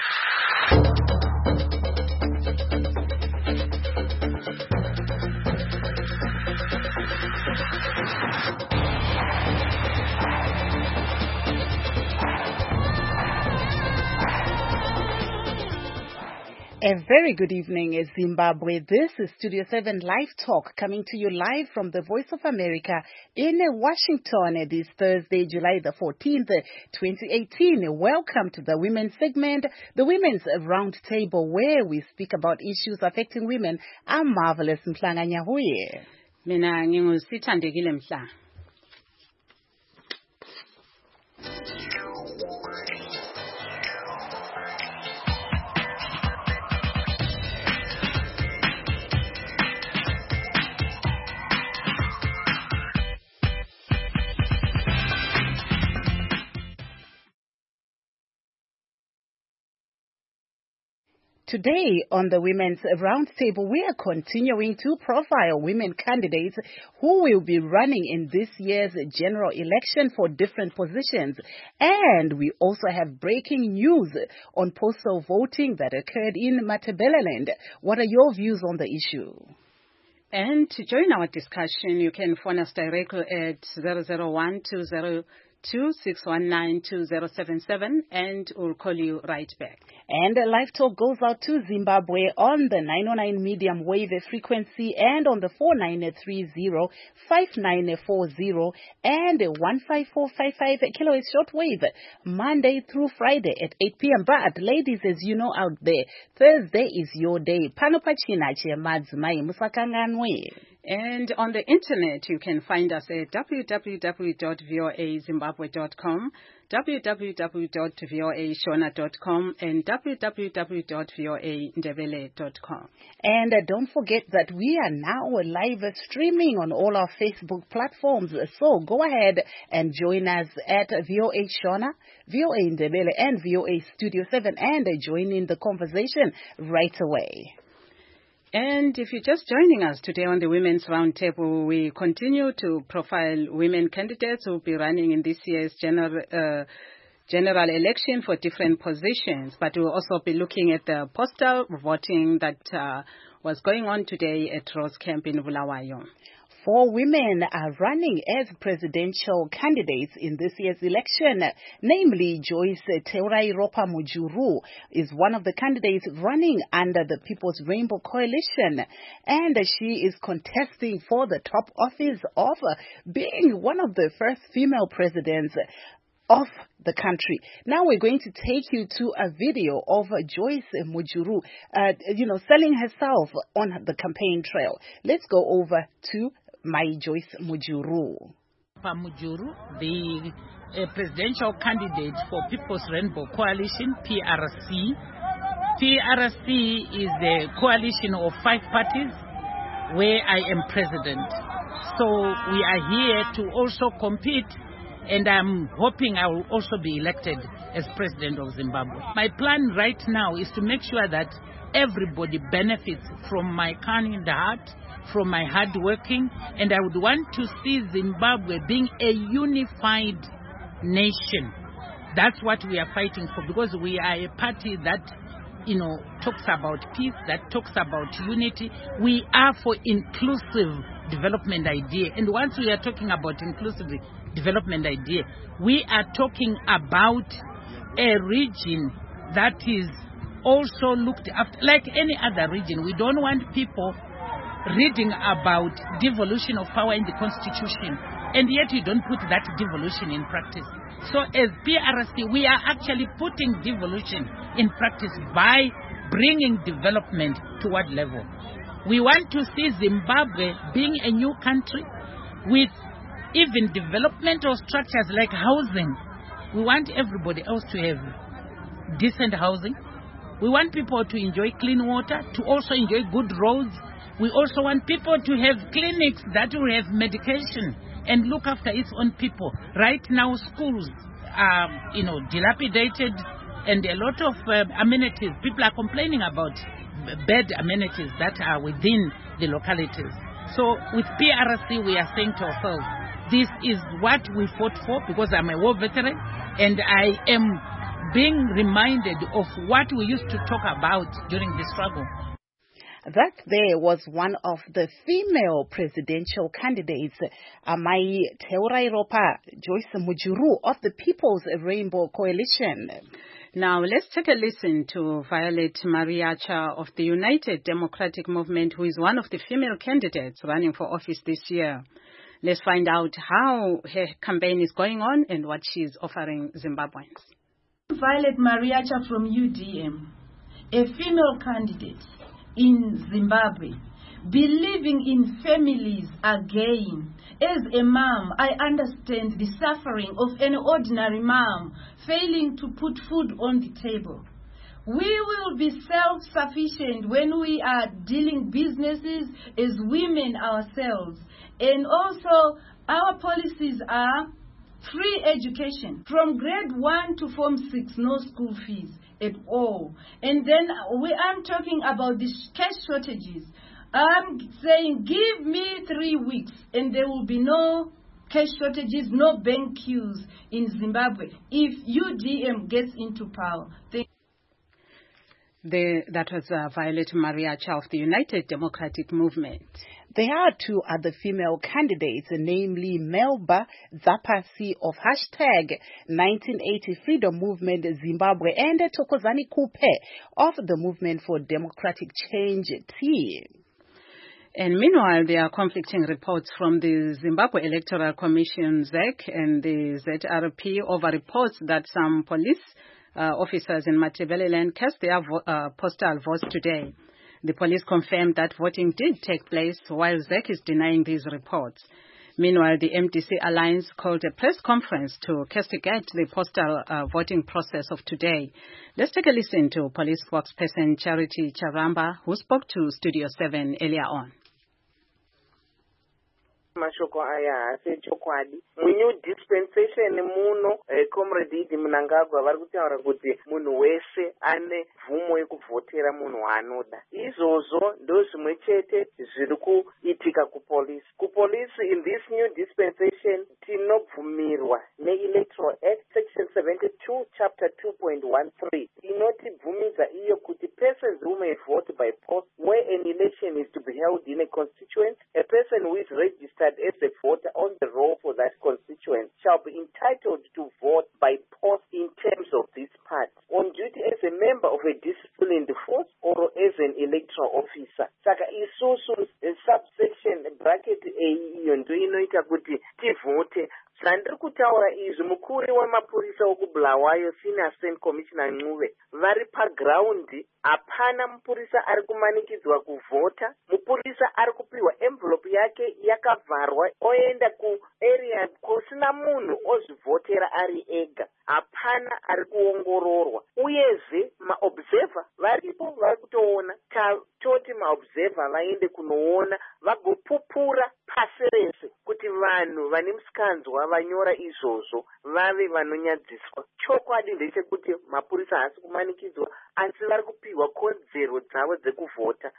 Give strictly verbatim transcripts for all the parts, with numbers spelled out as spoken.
A very good evening, Zimbabwe. This is Studio seven Live Talk, coming to you live from the Voice of America in Washington this Thursday, July the fourteenth, twenty eighteen. Welcome to the Women's segment, the Women's Roundtable, where we speak about issues affecting women. I'm Marvelous Mhlanga Nyahuye. Mina ngingusithandekile Mhlanga. Today on the Women's Roundtable, we are continuing to profile women candidates who will be running in this year's general election for different positions. And we also have breaking news on postal voting that occurred in Matabeleland. What are your views on the issue? And to join our discussion, you can phone us directly at zero zero one two zero two six one nine two zero seven seven, and we'll call you right back. And Live Talk goes out to Zimbabwe on the nine oh nine medium wave frequency and on the four nine three zero five nine four zero and one five four five five kilohertz shortwave, Monday through Friday at eight p.m. But ladies, as you know out there, Thursday is your day. Panopachina Chiamadzmai Musakanganwe. And on the internet, you can find us at w w w dot voa zimbabwe dot com, w w w dot voa shona dot com, and w w w dot voa ndebele dot com. And uh, don't forget that we are now live streaming on all our Facebook platforms. So go ahead and join us at V O A Shona, V O A Ndebele, and V O A Studio seven, and uh, join in the conversation right away. And if you're just joining us today on the Women's Roundtable, we continue to profile women candidates who will be running in this year's general, uh, general election for different positions. But we'll also be looking at the postal voting that uh, was going on today at Rose Camp in Bulawayo. Four women are running as presidential candidates in this year's election. Namely, Joyce Teorairopa Mujuru is one of the candidates running under the People's Rainbow Coalition. And she is contesting for the top office of being one of the first female presidents of the country. Now we're going to take you to a video of Joyce Mujuru, uh, you know, selling herself on the campaign trail. Let's go over to my Joyce Mujuru. Mujuru, the uh, presidential candidate for People's Rainbow Coalition, P R C. P R C is a coalition of five parties where I am president. So we are here to also compete, and I'm hoping I will also be elected as president of Zimbabwe. My plan right now is to make sure that everybody benefits from my cunning in the heart, from my hard working, and I would want to see Zimbabwe being a unified nation. That's what we are fighting for, because we are a party that, you know, talks about peace, that talks about unity. We are for inclusive development idea. And once we are talking about inclusive development idea, we are talking about a region that is also looked after like any other region. We don't want people reading about devolution of power in the constitution, and yet you don't put that devolution in practice. So as P R C, we are actually putting devolution in practice by bringing development to what level? We want to see Zimbabwe being a new country with even developmental structures like housing. We want everybody else to have decent housing. We want people to enjoy clean water, to also enjoy good roads. We also want people to have clinics that will have medication and look after its own people. Right now, schools are, you know, dilapidated, and a lot of uh, amenities. People are complaining about bad amenities that are within the localities. So with P R C, we are saying to ourselves, this is what we fought for, because I'm a war veteran, and I am being reminded of what we used to talk about during the struggle. That there was one of the female presidential candidates, Amai Teorairopa Joyce Mujuru of the People's Rainbow Coalition. Now let's take a listen to Violet Mariacha of the United Democratic Movement, who is one of the female candidates running for office this year. Let's find out how her campaign is going on and what she is offering Zimbabweans. Violet Mariacha from U D M, a female candidate in Zimbabwe, believing in families again. As a mom, I understand the suffering of an ordinary mom failing to put food on the table. We will be self-sufficient when we are dealing businesses as women ourselves. And also, our policies are free education from grade one to form six, no school fees at all. And then we, I'm talking about the cash shortages. I'm saying give me three weeks and there will be no cash shortages, no bank queues in Zimbabwe if U D M gets into power. Thank the, that was uh, Violet Mariacha of the United Democratic Movement. There are two other female candidates, namely Melba Zapasi of hashtag nineteen eighty Freedom Movement Zimbabwe and Thokozani Kupe of the Movement for Democratic Change T. And meanwhile, there are conflicting reports from the Zimbabwe Electoral Commission, Z E C, and the Z R P over reports that some police uh, officers in Matabeleland cast their vo- uh, postal votes today. The police confirmed that voting did take place, while Z E C is denying these reports. Meanwhile, the M D C Alliance called a press conference to castigate the postal uh, voting process of today. Let's take a listen to police spokesperson Charity Charamba, who spoke to Studio seven earlier on. Mashoko aya asechokwadi munyu dispensation muno eh, comrade Idi Mnangagwa vari kutaura kuti munhu wese ane bvumo yekuvhotera munhu waanoda. Izvozvo ndo zvimwe chete zviri kuitika kupolisi. Kupolisi in this new dispensation tinobvumirwa ne-Electoral Act section seventy-two chapter two point one three inotibvumidza iyo kuti persons who may vote by post where an election is to be held in a constituent, a person who is registered as a voter on the roll for that constituent shall be entitled to vote by post in terms of this part, on duty as a member of a disciplined force or as an electoral officer. Saka isusu subsection bracket A iyo ndo inoita kuti tivote. Zvandiri kutaura izvi mukuru wemapurisa okubulawayo senior assistant commissioner Ncube vari pagraundi. Hapana mupurisa ari kumanikidzwa kuvhota. Mupurisa ari kupiwa envelope yake yakavharwa oenda kuarea kusina munhu ozvivhotera ari ega. Hapana ari kuongororwa. Uyezve maobserver varipo vari kutoona. Toti maobserver vaende kunoona vagopupura pasi rese kuti vanhu vane musikanzwa vanyora izvozvo vave vanonyadziswa. Chokwadi ndechekuti mapurisa haasi kumanikidzwa asi vari kupiwa kodzero dzavo dzekuvhota.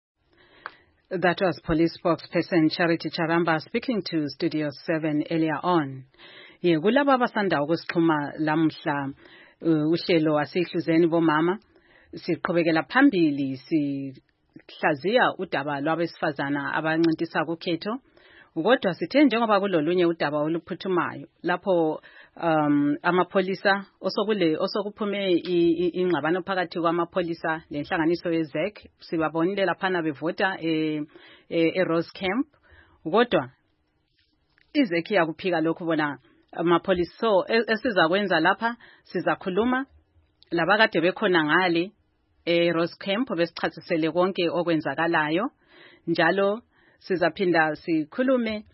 That was police spokesperson Charity Charamba speaking to Studio seven earlier on. Ye kulaba abasanda ukusixhuma lamhla uhlelo asihluzeni bomama siqhubekela phambili sihlaziya udaba lwabesifazana abancintisa kukhetho. Kodwa sithe njengoba kulolunye udaba oluphuthumayo lapho um amapolisa osokule osokuphume ingxabano phakathi kwamapolisa lenhlanganiso ye-Z E C sibabonile laphana bevota e e Rose Camp. Kodwa i-Z E C yakuphika lokho bona amapolisa so esizakwenza lapha sizakhuluma labakade bekhona ngale e Rose Camp besichasisele konke okwenzakalayo njalo sizaphinda sikhulume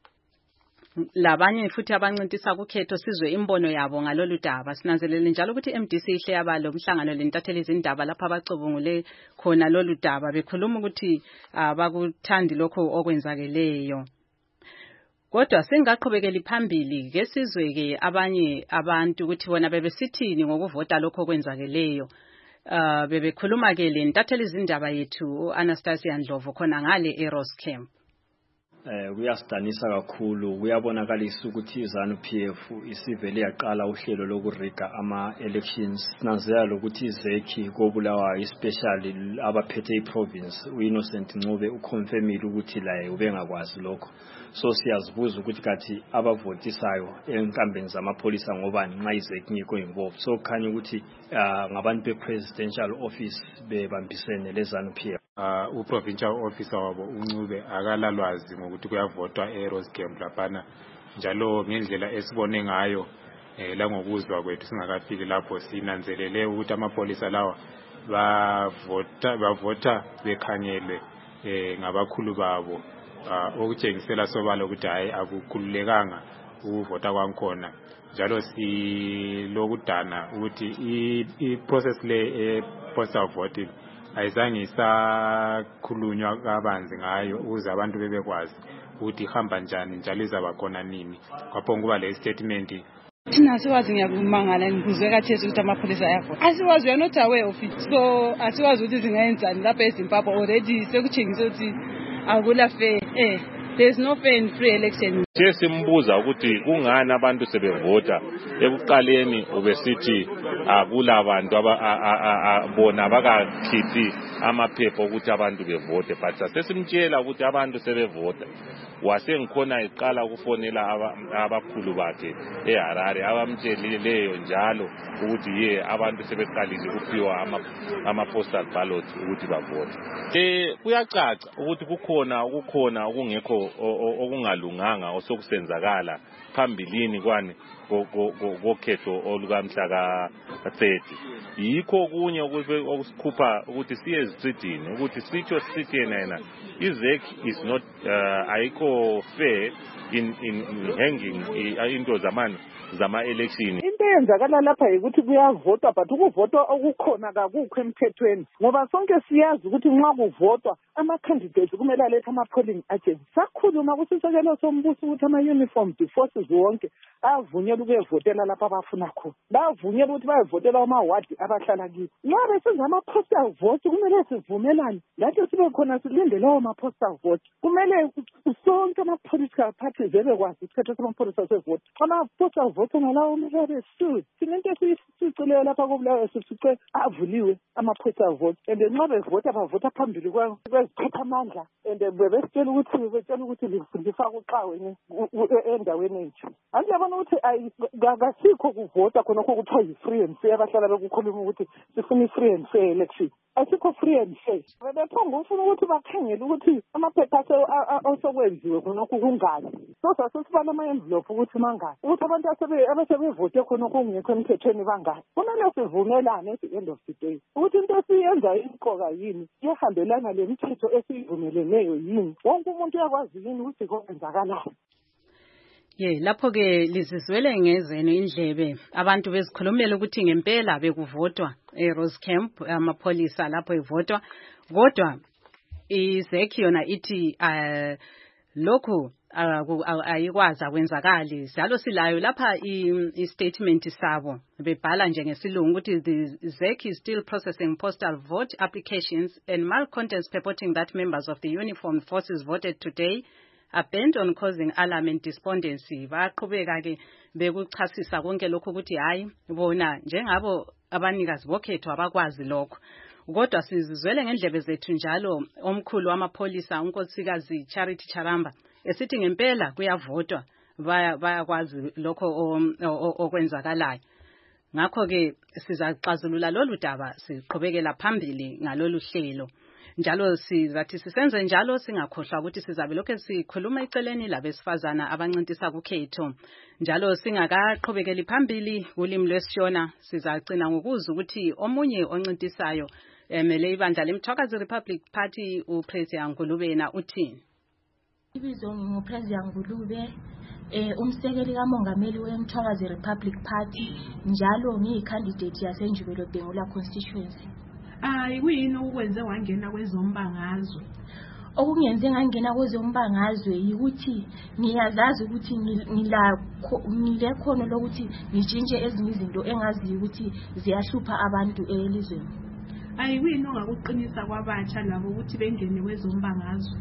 labanye futhi abancintisa kukhetho sizwe imbono yabo ngalolu daba. Sinanzelele njalo ukuthi M D C ihle yabalo umhlangano lentatheli izindaba lapha abacubungule khona lolu daba bekhuluma ukuthi abakuthandi lokho okwenzakeleyo. Kodwa singaqhubekeli phambili ke sizwe ke abanye abantu ukuthi bona bebesithini ngokuvota lokho okwenzakeleyo. Uh, bebekhuluma ke le ntatheli izindaba yethu Anastasia Ndlovu khona ngale eRose Camp. eh kuyasidanisa kakhulu kuyabonakalisa ukuthi iZANU-P F isivele yaqala uhlelo lokuriga ama elections nanzela ukuthi iZeki kobulawayo especially abaphethe iprovince uInnocent Ncube uconfirmile ukuthi la ubengakwazi lokho so siyazibuza ukuthi kathi abavotisayo enkambeni zamapolisa ngobani nxa iZeki ngikho involved so khanya ukuthi ngabantu bepresidential office bebambisene leZANU-P F. Uh, uprovincial officer wabo uNcube akalalwazi ngokuthi kuyavotwa eRose Camp laphana njalo ngendlela esibone ngayo eh la ngokuzwa kwethu singakafiki lapho sinanzelele ukuthi amapolisa lawa bavota bavota bekhanyelwe eh ngabakhulu babo uh, okutshengisela sobala ukuthi hayi akukhululekanga ukuvota kwankhona njalo silokudana ukuthi i process le postal voting ayizange isakhulunywa kabanzi ngayo ukuze abantu bebekwazi ukuthi ihamba njani njalo izaba khona nini kwaphonga kuba le statement thina siwazi ngiyakumangala ngikuzwe kathesi ukuthi amapolisa ayavota asiwazi we are not aware of it so asiwazi ukuthi zingayenzani lapha eZimbabwe already sekutshengisa ukuthi akula fair eh there's no fair and free election. Sesimbuza ukuthi kungani abantu sebevota ekuqaleni ubesithi akula abantu abona bakakhithi amaphepha ukuthi abantu bevote but sesimtshela ukuthi abantu sebevota wasengikhona iqala ukufonela abakhulu bakhe eHarare abamtshelileyo njalo ukuthi ye abantu sebeqalile ukuphiwa ama ama postal ballot ukuthi bavote eh kuyacaca ukuthi kukhona ukukhona okungekho okungalunganga osokusenzakala phambilini kwani kokhetho olukamhla ka thirty yikho kunye okusikhupha ukuthi siye ezitridini ukuthi sitho sithi yena iZeki is not uh, ayikho fair in in hanging into zamani zama election. Into eyenzakala lapha ukuthi kuyavotwa but ukuvotwa okukhona kakukho emthethweni ngoba sonke siyazi ukuthi nxa kuvotwa ama candidates kumele alethe ama polling agents. Sakhuluma kusisekelo sombuso ukuthi ama uniformed forces wonke avunyelwe ukuvotela lapha abafuna khona. Bavunyelwe ukuthi bayivotela ama ward abahlala kiwo. Nxa besenza ama postal vote kumele sivumelane lathi sibe khona silinde lawo ma postal vote. Kumele sonke ama political parties bebekwazi isikhathi samapolisa sevote. Ama postal vote ngalawo umhlaba esu. Sinento sicile lapha kobulawa sicile avuliwe ama postal vote. And nxa bevota bavota phambili kwa kweziphatha amandla and bebesitshela ukuthi betshela ukuthi lifundisa kuqawe endaweni enje. Anjabona ukuthi akasikho kuvota khona kokuthiwa yi-free and fair abahlala bekukhuluma ukuthi sifuna i-free and fair election. Asikho free and fair. Bebephonga ufuna ukuthi bakhangele ukuthi amaphepha osokwenziwe khona kungani. So sasibala ama-envelope ukuthi mangani. Ukuthi abantu asebevote khona kungekho emthethweni bangani. Kumele sivumelane at the end of the day. Ukuthi into esiyenza imqoka yini, iyahambelana le mithetho esiyivumeleneyo yini. Wonke umuntu uyakwazi yini ukuthi kwenzakalayo. Ye lapho ke lizizwele ngezeno indlebe abantu bezikhulumela ukuthi ngempela bekuvotwa eRose Camp amapolisa lapho evotwa kodwa iZeki yona ithi uh, lokho ayikwazi akwenzakali njalo silayo lapha i-statement sabo bebhala nje ngesilungu ukuthi the ZEC is still processing postal vote applications and malcontents purporting that members of the uniformed forces voted today are bent on causing alarm and despondency. Baqhubeka ke bekuchasisa konke lokho ukuthi hayi bona njengabo abanikazi bokhetho abakwazi lokho kodwa sizizwele ngendlebe zethu njalo omkhulu wamapolisa unkosikazi Charity Charamba esithi ngempela kuyavotwa bayakwazi lokho okwenzakalayo ngakho ke sizaxazulula lolu daba siqhubekela phambili ngalolu hlelo njalo sizathi sisenze njalo singakhohlwa ukuthi sizabe lokho sikhuluma eceleni labesifazana abancintisa kukhetho njalo singakaqhubekeli phambili ulimi lwesishona sizagcina ngokuzwa ukuthi omunye oncintisayo emele ibandla leMthwakazi Republic Party uPresident Ngulube na uthini Ibizo nguPresident Ngulube eh umsekeli kamongameli weMthwakazi Republic Party njalo ngiyicandidate yaseNjubelo Bhengula constituency. Hayi kuyini ukwenze wangena kwezombangazwe? Okungenze ngangena kwezombangazwe ukuthi ngiyazazi ukuthi ngila ngilekhono lokuthi ngijinje ezinye izinto engazi ukuthi ziyahlupha abantu elizweni. Hayi kuyini ongakuqinisa kwabatsha labo ukuthi bengene kwezombangazwe?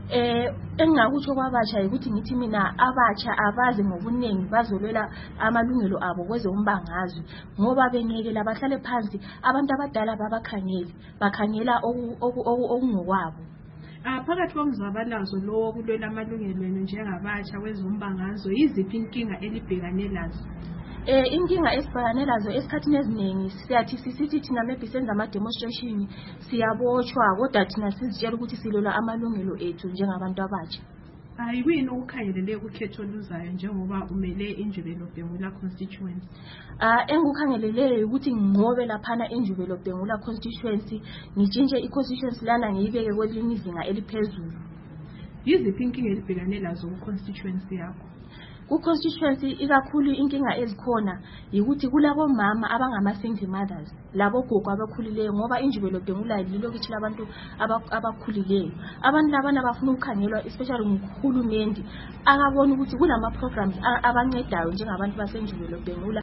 eh engakutsho kwabatsha ukuthi ngithi mina abatsha abaze ngobuningi bazolwela amalungelo abo kweze umbangazwe ngoba bengeke labahlale phansi abantu abadala babakhangele bakhangela okungokwabo. Ah phakathi komzabalazo lo wokulwela amalungelo enu njengabatsha kwezombangazwe yiziphi inkinga elibhekane lazo? Eh inkinga esibhekane lazo esikhathini eziningi siyathi sisithi thina maybe senza ama demonstration siyabotshwa kodwa thina sizitshela ukuthi silwela amalungelo ethu njengabantu abatsha. Ayikuyini ukukhangelele ukhetho oluzayo njengoba umele Injubelo Bhengula constituency? Ah engikukhangelele ukuthi nginqobe laphana Injubelo Bhengula constituency ngitshintshe i-constituency lana ngiyibeke kwelinye izinga eliphezulu. Yiziphi inkinga elibhekane lazo ku constituency yakho? Ku constituency ikakhulu inkinga ezikhona ukuthi kulabo mama abangama single mothers labo gogo abakhulileyo ngoba Injubelo Bhengula lilokithi labantu abakhulileyo. Abantu labana bafuna ukukhangelwa especially nguhulumende akabona ukuthi kulama programs abancedayo njengabantu baseNjubelo Bhengula.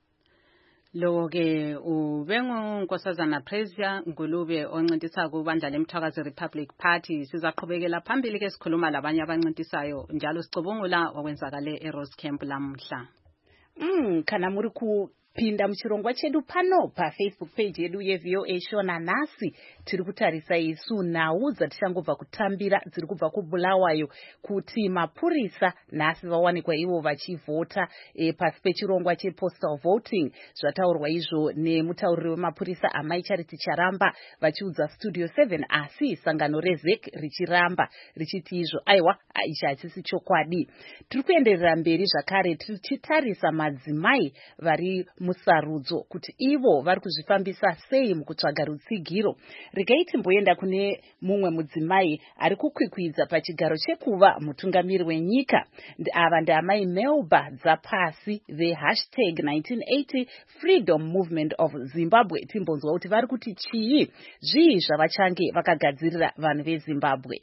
Lo ke ubengu Nkosazana Prezia Ngulube oncintisa kubandla lemthakazi Republic Party. Sizaqhubekela phambili ke sikhuluma labanye abancintisayo njalo sicubungula okwenzakale eRose Camp lamhla. Mm kana muri ku pinda muchirongwa chedu pano pa Facebook page yedu ye V O A Shona Nasi tiri kutarisa isu nhau dzatichangobva kutambira dziri kubva kuBulawayo kuti mapurisa nasi vawanikwa ivo vachivhota e, pasi pechirongwa chepostal voting zvataurwa izvo nemutauriri wemapurisa Amai Charity Charamba vachiudza Studio seven asi sangano reZEC richiramba richiti izvo aiwa ichi hachisi chokwadi. Tiri kuenderera mberi zvakare tichitarisa madzimai vari musarudzo kuti ivo vari kuzvifambisa sei mukutsvaga rutsigiro. Regai timboenda kune mumwe mudzimai ari kukwikwidza pachigaro chekuva mutungamiri wenyika. Ava ndaamai Melba Dzapasi ve hashtag nineteen eighty Freedom Movement of Zimbabwe. Timbonzwa kuti vari kuti chii zvii zvavachange vakagadzirira vanhu veZimbabwe.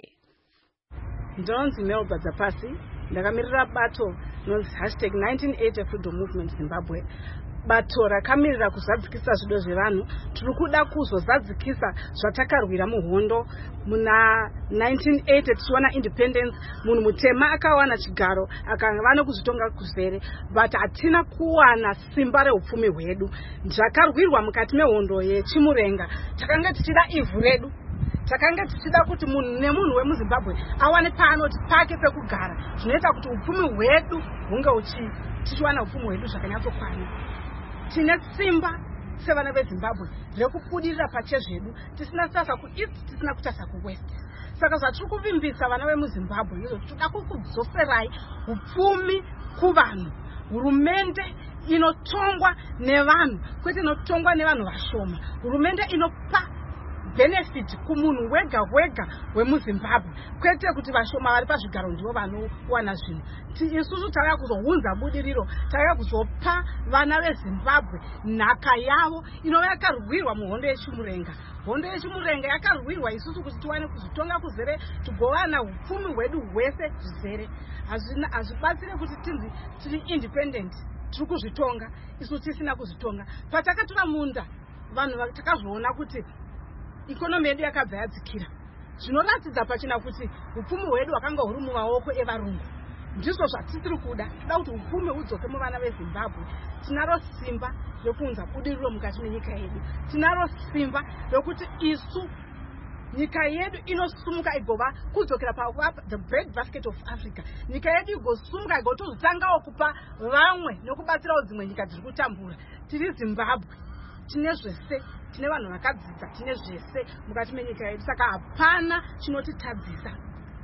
Ndonzi Melba Dzapasi ndakamirira bato nonzi hashtag nineteen eighty Freedom Movement Zimbabwe. Bato rakamirira kuzadzikisa zvido zvevanhu. Tiri kuda kuzozadzikisa zvatakarwira muhondo muna nineteen eighty tichiwana independence. Munhu mutema akawana chigaro akava nekuzvitonga kuzere but hatina kuwana simba reupfumi hwedu. Zvakarwirwa mukati mehondo yechimurenga takanga tichida ivhu redu. Takanga tichida kuti munhu nemunhu wemuZimbabwe awane paanoti pake pekugara zvinoita kuti upfumi hwedu hunge uchi tichiwana upfumi hwedu zvakanyatsokwana. Tine simba sevana veZimbabwe rekubudirira pachezvedu tisina sasa kueast tisina kutasa kuwest. Saka zvatiri kuvimbisa vana vemuZimbabwe izvo tinoda kudzoserai upfumi kuvanhu. Hurumende inotongwa nevanhu kwete inotongwa nevanhu vashoma. Hurumende inopa benefit kumunhu wega wega wemuZimbabwe kwete kuti vashoma vari pazvigaro ndivo vanowana zvinhu. Isusu tauya kuzounza budiriro, tauya kuzopa vana veZimbabwe nhaka yavo inova yakarwirwa muhondo yechimurenga. Hondo yechimurenga yakarwirwa isusu kuti tiwane kuzotonga kuzere tigowana upfumi hwedu hwese zvizere. Hazvibatsire kuti tinzi tiri independent tiri kuzvitonga isusu tisina kuzvitonga. Patakatora munda vanhu takazoona kuti ikonomi yedu yakabva yadzikira. Zvinoratidza pachina kuti upfumi hwedu hwakanga huri mumaoko evarungu. Ndizvo zvatiri kuda. Toda kuti upfumi hudzoke muvana veZimbabwe. Tinaro simba rekuunza budiriro mukati menyika yedu. Tinaro simba rekuti isu nyika yedu inosumuka igova kudzokera pa the bread basket of Africa. Nyika yedu igosumuka igotozotangawo kupa vamwe nokubatsirawo dzimwe nyika dziri kutambura. Tiri Zimbabwe. Tine zvese, tine vanhu vakadzidza, tine zvese mukati menyika yedu. Saka hapana chinotitadzisa.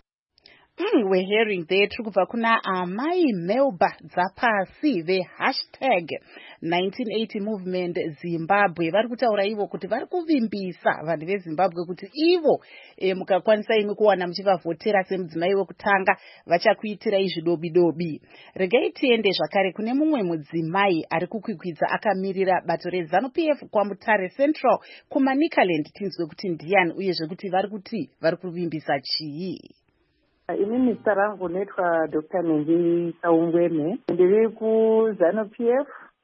Mm, we're hearing there kubva kuna Amai Melba Dzapasi ve hashtag nineteen eighty Movement Zimbabwe. Vari kutaura ivo kuti vari kuvimbisa vanhu veZimbabwe kuti ivo e, mukakwanisa imwe kuwana muchivavhotera semudzimai wekutanga vachakuitirai zvidobidobi. Regai tiende zvakare kune mumwe mudzimai ari kukwikwidza akamirira bato reZANU P F kwaMutare Central kuManicaland. Tinzwe kuti ndiani uyezve kuti vari kuti vari kuvimbisa chii. Inini zita rangu naitwa Doctor Nengi Saungweme. Ndiri kuZANU P F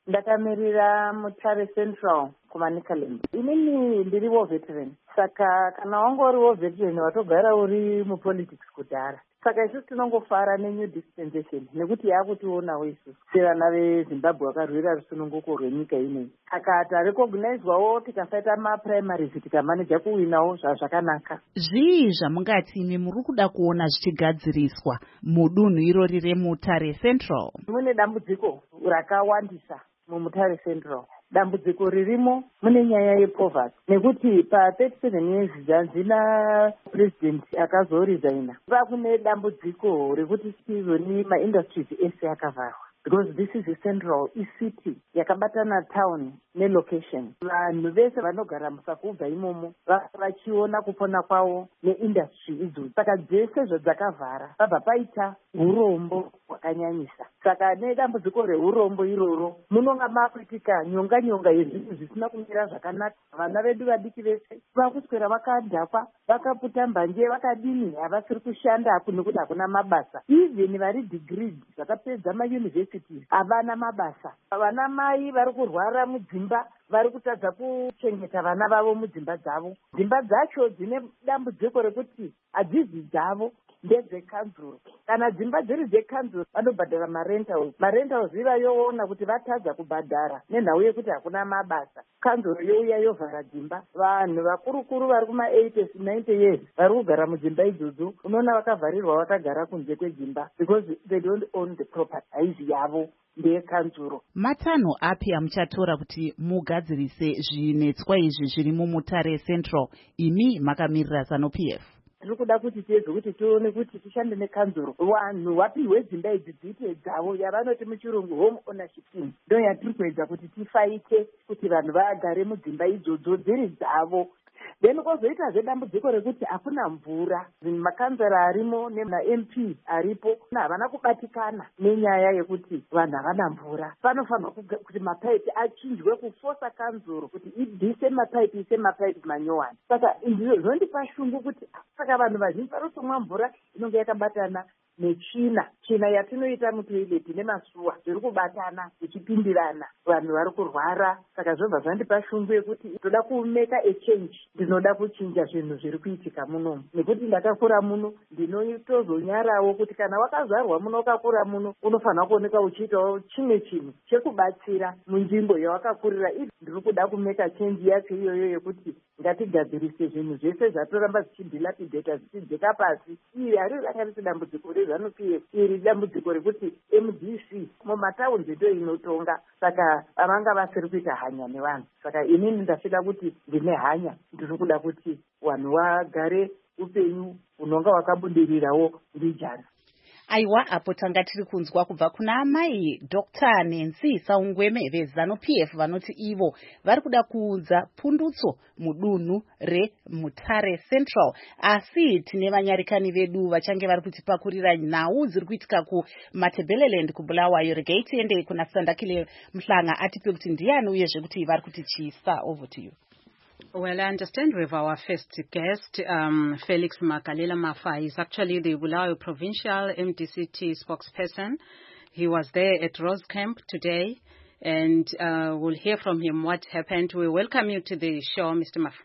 ndakamirira Mutare Central kuManicaland. Inini ndiriwo veteran, saka kana wangoriwo veteran watogara uri mupolitics kudhara. Saka isusu tinongofara nenew dispensation nekuti yakutionawo isusu sevana veZimbabwe vakarwira rusununguko rwenyika ineyi. Saka tarecognizwawo tikasaita maprimaries tikamanija kuwinawo zvazvakanaka. Zvii zvamungati imi muri kuda kuona zvichigadziriswa mudunhu irori reMutare Central? Mune dambudziko rakawandisa muMutare Central. Dambudziko ririmo mune nyaya yepoverty nekuti pa thirty-seven years zvanzina president akazoresigna vakune dambudziko rekuti sizoni maindustries ese akavharwa because this is a central city yakabatana town nelocation. Vanhu vese vanogara musakubva imomo vachiona kupona kwavo neindustry idzodzo. Saka dzese zvadzakavhara pabva paita urombo hwakanyanyisa. Saka nedambudziko reurombo iroro munonga makuitika nyonga nyonga yezvinhu zvisina kumira zvakanaka. Vana vedu vadiki vese vakuswera vakadhakwa vakaputa mbanje vakadini havasiri kushanda nekuti hakuna mabasa. Even vari degreed vakapedza mayunivhesiti havana mabasa. Vana mai vari kurwara mudzimba vari kutadza kuchengeta vana vavo mudzimba dzavo. Dzimba dzacho dzine dambudziko rekuti hadzizi dzavo ndedzekanzuro. Kana dzimba dziri dzekanzuro vanobhadhara marentals. Marentals iva yoona kuti vatadza kubhadhara nenhau yekuti hakuna mabasa. Kanzuro youya yovhara dzimba. Vanhu vakurukuru vari kuma eighty ninety years vari kugara mudzimba idzodzo unoona vakavharirwa vakagara kunze kwedzimba because they don't own the property. Haizi yavo ndeyekanzuro. Matanho api amuchatora kuti mugadzirise zvinetswa izvi zviri muMutare Central imi makamirira ZANU-P F? Tiri kuda kuti tiedze kuti tione kuti tishande nekanzuro. Vanhu vapiwe dzimba idzi dziite dzavo yavanoti muchirungu home ownership scheme. Ndo yatiri kuedza kuti tifaite kuti vanhu vagare mudzimba idzodzo dziri dzavo. Then kozoitazve dambudziko rekuti hakuna mvura. Makanzara arimo nemaM P aripo havana kubatikana nenyaya yekuti vanhu havana mvura. Panofanirwa kuti mapaipi achinjwe kufosa kanzuro kuti ibvise mapaipi ise mapaipi manyowani. Saka izvo zvondipa shungu kuti saka vanhu vazhinji varotomwa mvura inonge yakabatana nechina. China yatinoita mutoileti nemasuwa zviri kubatana ichipindirana. Vanhu vari kurwara. Saka zvobva zvandipa shungu yekuti toda kumeka a change. Ndinoda kuchinja zvinhu zviri kuitika muno. Nekuti ndakakura muno ndinotozonyarawo kuti kana wakazvarwa muno wakakura muno unofanira kuoneka uchiitawo chimwe chinhu chekubatsira munzvimbo yawakakurira. Ndiri kuda kumeka change yacho iyoyo yekuti ngatigadzirise zvinhu zvese zvatoramba zvichidhilapidheta zvichidzeka pasi. Iri harirangari dambudziko rezANU-P F. Iri dambudziko rekuti M D C mumataundi ndo inotonga. Saka vanga vasiri kuita hanya nevanhu. Saka inini ndafila kuti ndine hanya. Ndiri kuda kuti vanhu vagare upenyu unonga wakabudirirawo mbijana. Aiwa, apo tanga tiri kunzwa kubva kuna amai Doctor Nancy Saungweme veZANU-P F vanoti ivo vari kuda kuudza pundutso mudunhu reMutare Central. Asi tine vanyarikani vedu vachange vari kutipakurira nhau dziri kuitika kuMatabeleland kuBulawayo. Regai tiende kuna Sandakile Mhlanga atipe kuti ndiani uyezve kuti vari kutichisa. Over to you. Well, I understand with our first guest, um, Felix Makalela Mafa. He's actually the Bulawayo Provincial M D C T spokesperson. He was there at Rose Camp today, and uh, we'll hear from him what happened. We welcome you to the show, Mister Mafa.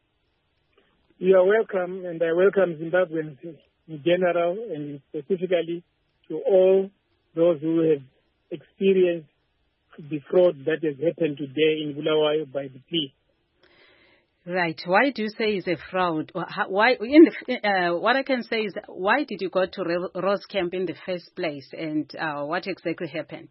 You are welcome, and I welcome Zimbabweans in general, and specifically to all those who have experienced the fraud that has happened today in Bulawayo by the police. Right. Why do you say it's a fraud? Why? In the, uh, what I can say is, why did you go to Rose Camp in the first place, and uh, what exactly happened?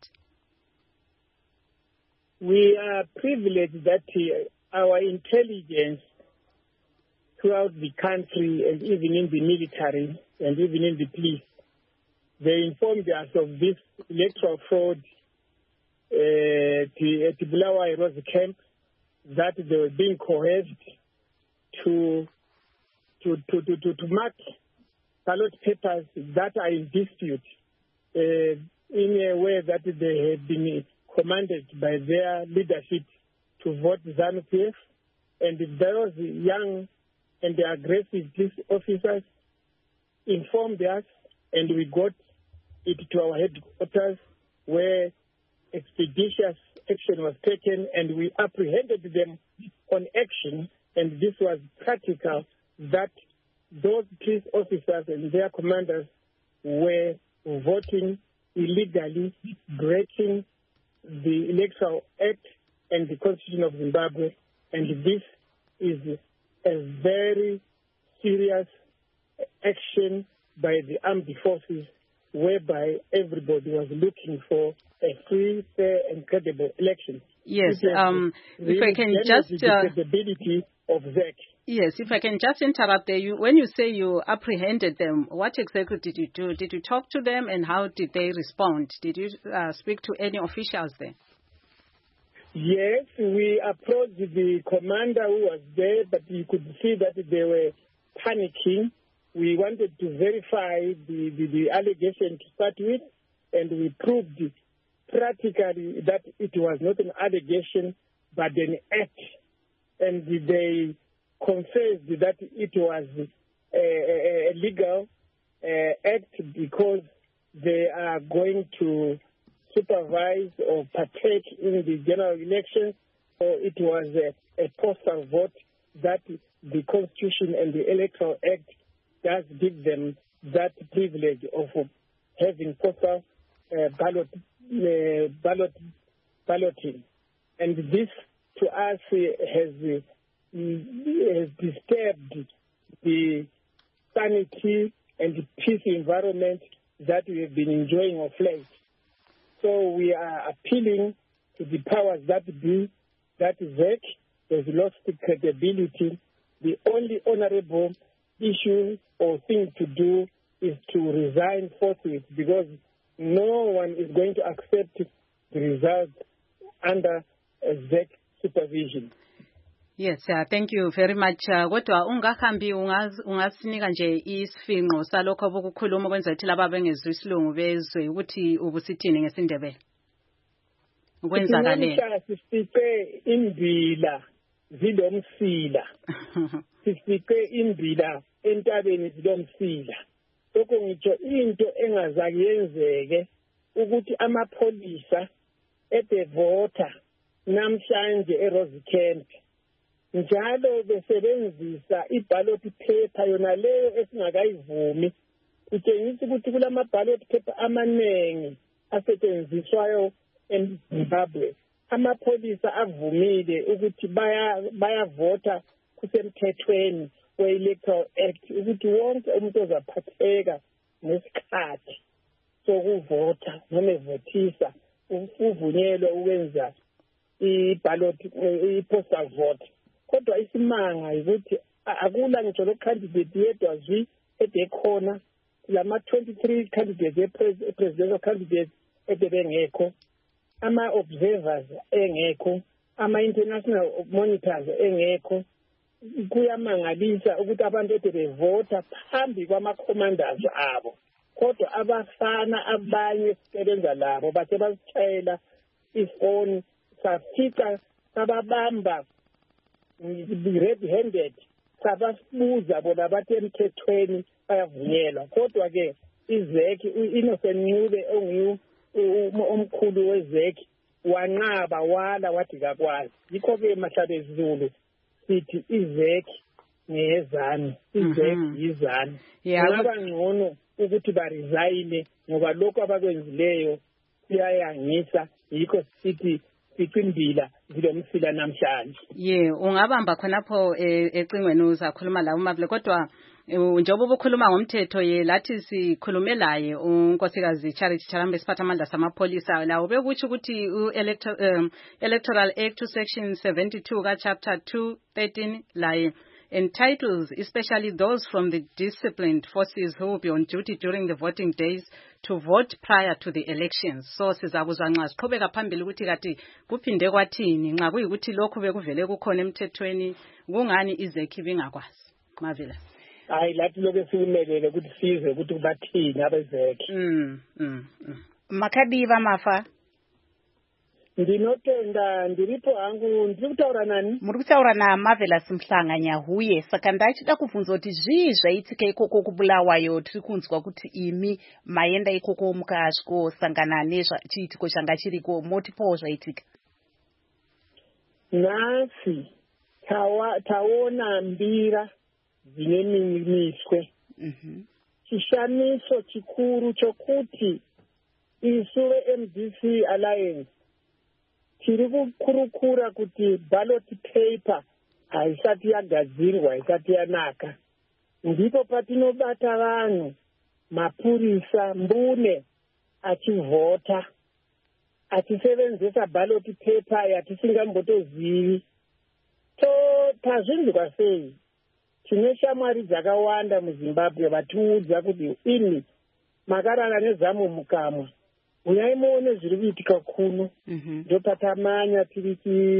We are privileged that uh, our intelligence throughout the country, and even in the military, and even in the police, they informed us of this electoral fraud uh, to, at Bulawayo Rose Camp, that they were being coerced to to to to, to, to mark ballot papers that are in dispute uh, in a way that they have been commanded by their leadership to vote ZANU-P F, and those young and the aggressive police officers informed us, and we got it to our headquarters, where expeditious action was taken and we apprehended them on action, and this was practical, that those police officers and their commanders were voting illegally, breaking the Electoral Act and the Constitution of Zimbabwe, and this is a very serious action by the armed forces, whereby everybody was looking for a free, fair, and credible election. Yes, um, if I can just the uh, credibility of Z E C. Yes, if I can just interrupt there. You, when you say you apprehended them, what exactly did you do? Did you talk to them, and how did they respond? Did you uh, speak to any officials there? Yes, we approached the commander who was there, but you could see that they were panicking. We wanted to verify the, the, the allegation to start with, and we proved practically that it was not an allegation, but an act. And they confessed that it was a, a, a legal uh, act because they are going to supervise or partake in the general elections, or it was a, a postal vote that the Constitution and the Electoral Act does give them that privilege of having postal uh, ballot, uh, ballot balloting. And this, to us, uh, has, uh, has disturbed the sanity and the peace environment that we have been enjoying of late. So we are appealing to the powers that be, that Z E C has lost the credibility. The only honorable issue or thing to do is to resign forthwith, because no one is going to accept the result under Z E C supervision. Yes, uh, thank you very much. Kodwa ungahambi ungasinika nje isifinqo salokho bokukhuluma kwenza ukuthi laba bengezwe isilungu bezwe ukuthi ubusithini ngesindebele. Ukwenzakale. Sisipe imbila zilomsila. Sisipe imbila entabeni zilomsila. Lokho ngitsho into engazake yenzeke ukuthi amapholisa ebevota namhlanje eRose Camp njalo besebenzisa iballot paper yona leyo esingakayivumi. Kutshengisa ukuthi kulama ballot paper amanengi asetshenziswayo eZimbabwe. Amapholisa avumile ukuthi baya bayavota kusemthethweni we-Electoral Act ukuthi wonke umuntu ozaphatheka nesikhathi sokuvota noma evotisa uvunyelwe ukwenza i-ballot i-postal vote. Kodwa isimanga ukuthi akula ngitsho lo candidate yedwa zwi edekhona lama twenty-three candidates presidential candidates ebebengekho, ama observers engekho, ama international monitors engekho. Kuyamangalisa ukuthi abantu ebevota phambi kwama commanders abo, kodwa abafana abanye sebenza labo bathe basitshayela ifoni safica sababamba red-handed, sabasibuza bona bathi emthethweni bayavunyelwa. Kodwa ke i-Z E C, u-Innocent Ncube onguye omkhulu we-Z E C wanqaba wala wathi kakwazi. Yikho-ke Mahlabezulu sithi i-Z E C ngeyezani, i-Z E C yizani. Kungaba ngcono ukuthi baresign ngoba lokho abakwenzileyo kuyayangisa. Yikho sithi siqimbila zilomsila namhlanje. Ye ungabamba khonapho ecingweni uzakhuluma la uMavile, kodwa njengoba ubukhuluma ngomthetho ye lathi sikhulume laye unkosikazi Charity Charambe siphathamandla samapholisa lawo bekuthi ukuthi u-Electoral Act section seventy-two ka chapter two thirteen laye entitles especially those from the disciplined forces who will be on duty during the voting days to vote prior to the elections. So sizabuzwa nxa siqhubeka phambili ukuthi kati kuphinde kwathini nxa kuyikuthi lokho bekuvele kukhona emthethweni kungani i-Z E C bingakwazi. Mavila. Hayi lathi lokho simelele ukuthi size ukuthi kubathini abe-Z E C. Mm mm. Makadiva Mafa. Ndinotenda ndiripo hangu ndiri kutaura nani? Muri kutaura naMavela Simhlanga Nyahuye. Saka ndachida kubvunza kuti zvii zvaitika ikoko kuBulawayo. Tiri kunzwa kuti imi maenda ikoko mukasviko sangana nezvachiitiko changa chiriko, motipawo zvaitika. nhasi tawa, taona mbira dzine miswe. Mhm. Chishamiso chikuru chokuti isu ve-M D C Alliance tiri kukurukura kuti ballot paper haisati yagadzirwa, haisati yanaka. Ndipo patinobata vanhu, mapurisa, mbune achivhota, achisevenzesa ballot paper yatisingambotozivi. So tazvinzwa sei? Tine shamwari dzakawanda muZimbabwe vatiudza kuti ini makarara nezamu mukamwa, uyai muone zviri kuitika kuno. Ndopatamanya tiri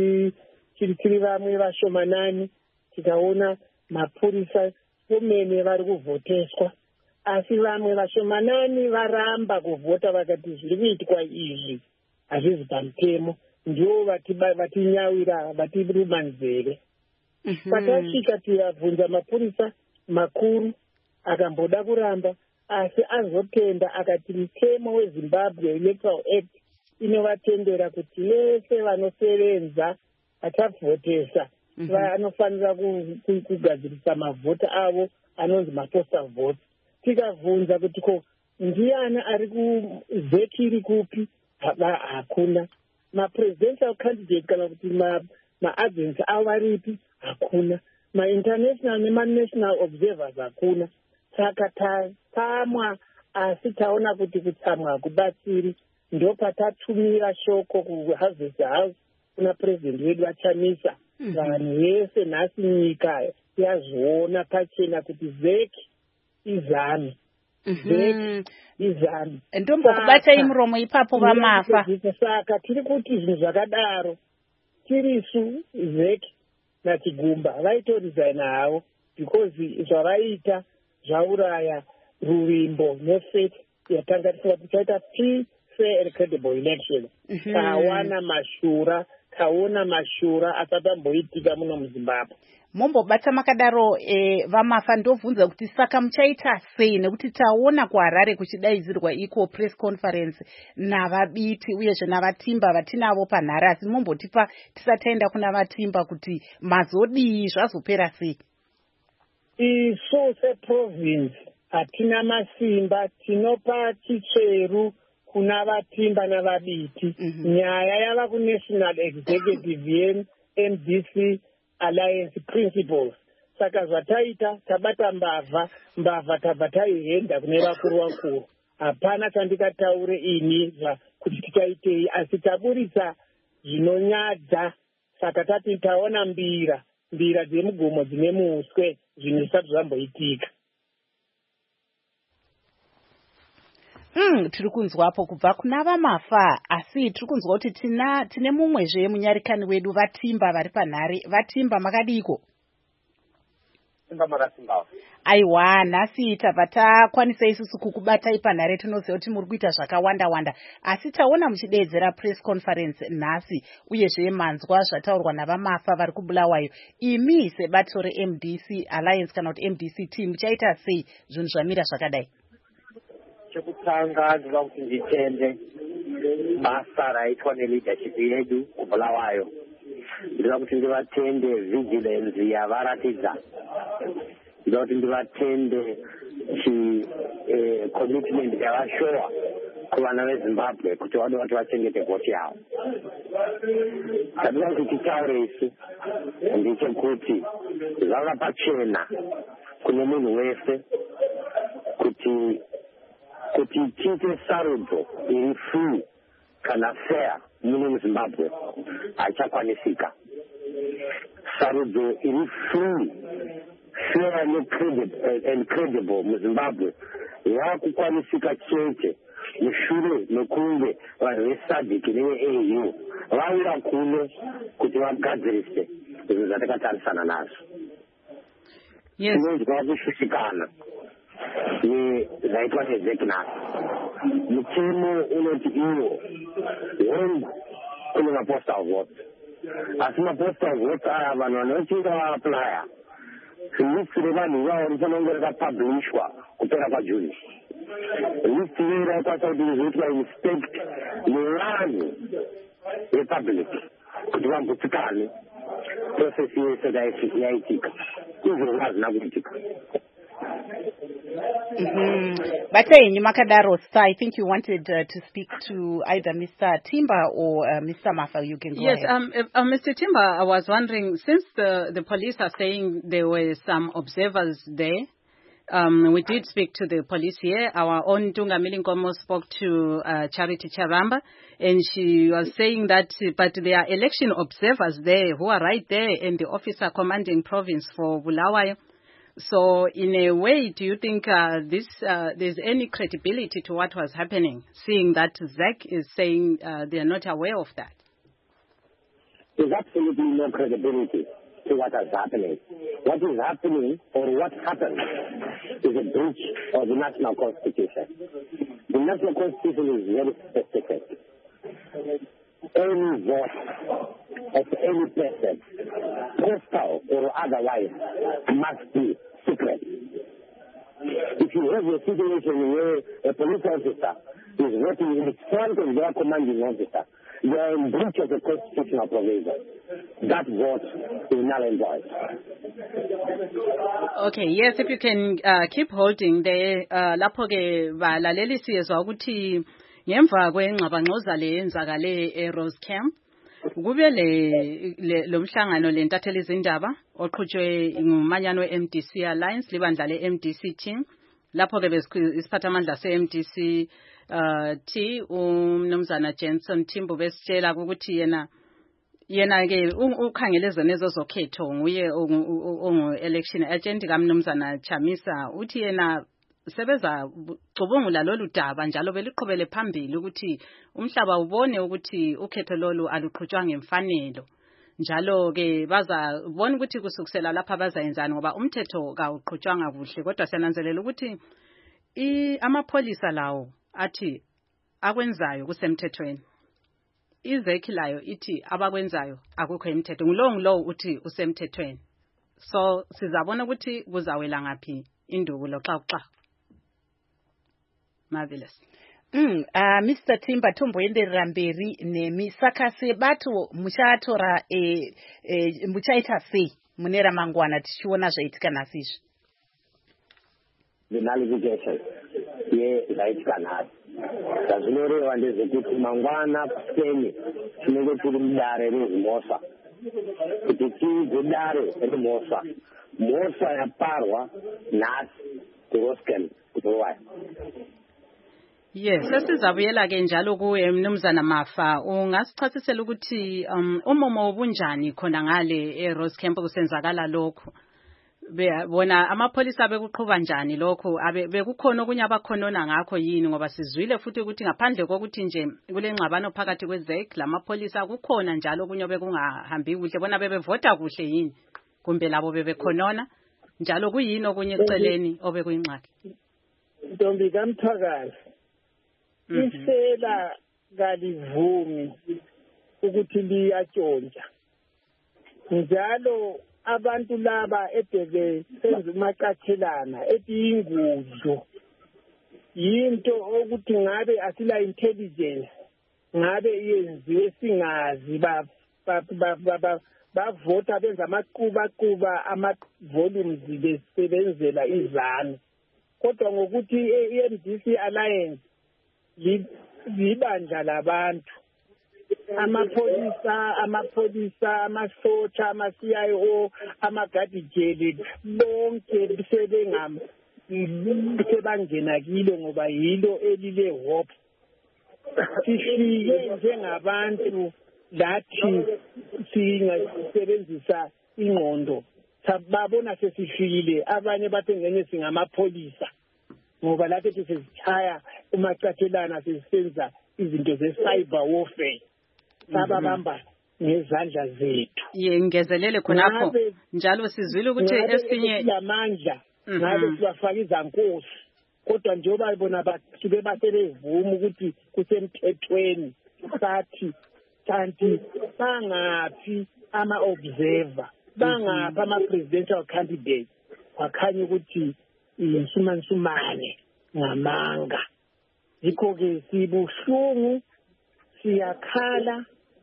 tiri tiri vamwe vashomanani, tikaona mapurisa omene vari kuvhoteswa, asi vamwe vashomanani varamba kuvhota, vakati zviri kuitwa izvi hazvizi pamutemo, ndivo vatinyawira, vatiruma nzeve. Patasvika tikabvunza mapurisa makuru, akamboda kuramba, asi azotenda akati mutemo weZimbabwe Electoral Act inovatendera kuti vese vanosevenza vachavhotesa vanofanira kugadzirisa mavhota avo anonzi mapostal vote. Tikabvunza kuti ko ndiani ari kuzeki iri kupi, hakuna. Ma-presidential candidate kana kuti ma-agents avo varipi, hakuna. Ma-international nema-national observers hakuna. Saka tatsamwa, asi taona kuti kutsamwa hakubatsiri. Ndopatatumira shoko kuHarvest House kuna president wedu Chamisa. Vanhu vese nhasi nyika yazviona pachena kuti vheki izame. Vheki izame. Ndombokubatai muromo ipapo vamafa. Saka tiri kuti zvinhu zvakadaro tirisu vheki naChigumba vaitoresigna havo because zvavaita zvauraya ruvimbo nefaith yatanga tisina tichaita free, fair and credible election. Tawana mashura, taona mashura asatamboitika muno muZimbabwe. Mombobata makadaro e, vamafa ndobvunza kuti saka muchaita sei, nekuti taona kuHarare kuchidaidzirwa iko press conference navabiti uyezve navatimba vatinavo panhare, asi mombotipa tisataenda kuna vatimba kuti mazodii, zvazopera sei? Isu seprovince hatina masimba, tinopa chicheru kuna vatimba navabiti. Nyaya yava kuNational Executive ye-M D C Alliance principles. Saka zvataita tabata mbavha, mbavha tabva taihenda kune vakuru vakuru. Hapana chandikataure ini kuti tichaitei, asi taburitsa zvinonyadza. Saka tati taona mbira, mbira dzemugomo dzine muswe, zvinhu zvisati zvamboitika. Mm, tiri kunzwapo kubva kuna vamafa, asi tiri kunzwa kuti tina tine mumwezve munyarikani wedu vatimba vari panhare. Vatimba makadiko? Timba makasimbawo. Aiwa, nhasi tabva takwanisa isusu kukubatai panhare, tinoziva kuti muri kuita zvakawanda wanda, asi taona muchideedzera press conference nhasi, uyezve manzwa zvataurwa navamafa vari kubulawayo. Imi sebato re-M D C Alliance kana kuti M D C team muchaita sei zvinhu zvamira zvakadai? Chekutanga ndinoda kuti nditende basa raitwa neleadership yedu kubulawayo. Ndinoda kuti ndivatende vigilance yavaratidza. Ndinoda kuti ndivatende commitment yavashowa kuvana veZimbabwe kuti vade kuti vachengete vhoti yavo. Ndinoda kuti titaure isu ndechekuti zvava pachena kune munhu wese kuti kuti tiite sarudzo iri free kana fair muno muZimbabwe haichakwanisika. Sarudzo iri free, fair and credible muZimbabwe yakukwanisika chete mushure mekunge vanhu veSADC neve-A U vauya kuno kuti vagadzirise izvo zvatakatarisana nazvo. Tinonzwa kushushikana zvaitwa nezeknas. Mutemo unoti iwo hongu kune mapostal votes, asi mapostal votes aya vanhu vanochinga vaaplya list revanhu ivavo rinofanira kunge rakapublishwa kupera kwaJuni. List iyi raikwanisa kuti rizoitwa inspect nevanhu vepublic kuti vagutsikane process yethu yayitika izokwazi nakuyitika. Batenyi Makadaro, I think you wanted uh, to speak to either Mister Timba or uh, Mister Mafa. You can go yes, ahead. um, uh, Mister Timba, I was wondering, since the, the police are saying there were some observers there, um, we did speak to the police here. Our own Tunga Milinkomo spoke to uh, Charity Charamba, and she was saying that, but there are election observers there who are right there in the officer commanding province for Bulawayo. So, in a way, do you think uh, this uh, there's any credibility to what was happening, seeing that Z E C is saying uh, they are not aware of that? There's absolutely no credibility to what is happening. What is happening, or what happened, is a breach of the national constitution. The national constitution is very specific. Any vote of any person, postal or otherwise, must be secret. If you have a situation where a police officer is working in front of their commanding officer, they are in breach of the constitutional provision. That vote is null and void. Okay, yes, if you can uh, keep holding there, uh, lapho ke balaleli siyezwa ukuthi ngemva kwengxabangxoza le yenzakale eRose Camp kube le lomhlangano lentatheli izindaba oqhutshwe ngumanyano we-M D C Alliance libandla le-M D C team lapho ke isiphathamandla se-M D C uh, T umnumzana Jenson Timbo besitshela ukuthi yena yena ke ukhangele zenezo zokhetho nguye ongu election agent kamnumzana Chamisa uthi yena sebeza cubungula lolu daba njalo beliqhubele phambili ukuthi umhlaba ubone ukuthi ukhetho lolu aluqhutshwa ngemfanelo njalo ke baza bona ukuthi kusukusela lapha bazayenzana ngoba umthetho kawuqhutshwanga kuhle kodwa siyananzelela ukuthi amapholisa lawo athi akwenzayo kusemthethweni izeki layo ithi abakwenzayo akukho emthetho ngulo ngulo uthi usemthethweni so sizabona ukuthi kuzawela ngaphi indubulo xa xa. Marvelous. Mm, uh, Mister Timba tomboenderera mberi nemisakase bato muchatora e, e, muchaita sei mune ramangwana tichiona zvaitika nasizvi. The nullification ye zvaitika nhasi zvazvinoreva ndezvekuti mangwana kuseni tinenge tiri mudare rezimhosva kuti tiidze dare remhosva mhosva yaparwa nhasi kuroscan kuzowayo. Yes, sesizabuyela ke njalo kuwe mnumzana Mafa ungasichasisela ukuthi um umomo obunjani khona ngale eRose Camp kusenzakala lokho bona amapholisa bekuqhuba njani lokho bekukhona okunye abakhonona ngakho yini ngoba sizwile futhi ukuthi ngaphandle kokuthi nje kule ngxabano phakathi kweZ E C lamapholisa kukhona njalo okunye bekungahambi kuhle bona bebevota kuhle yini kumbe labo bebekhonona njalo kuyini okunye eceleni obekuyingxaki. Ntombi kaMthakazi isela kalivumi ukuthi liyatshontsha njalo abantu laba ebheke senza umaqathelana ethi ingudlo yinto ukuthi ngabe asila intelligence ngabe yenziwe singazi ba bavota benza amaquba quba ama volumes besebenzela izanu kodwa ngokuthi i-M D C Alliance libandla labantu amapholisa amapholisa amasotsha ama-C I O amagadijeli bonke sebengam sebangena kilo ngoba yilo elile hope sifike njengabantu lathi singasebenzisa ingqondo sababona sesifikile abanye bathi ngene singamapholisa ngoba lapho sesichaya umaqathelana sesisenza izinto ze-cyber warfare sababamba ngezandla zethu yengezelele khonapho njalo sizwile ukuthi esinye lamandla ngabe sibafaka izankosi kodwa njengoba bona basuke basebevuma ukuthi kusemthethweni sathi kanti bangaphi ama-observer bangaphi ama-presidential candidate wakhanya ukuthi insumansumane ngamanga yikho-ke sibuhlungu siyakhala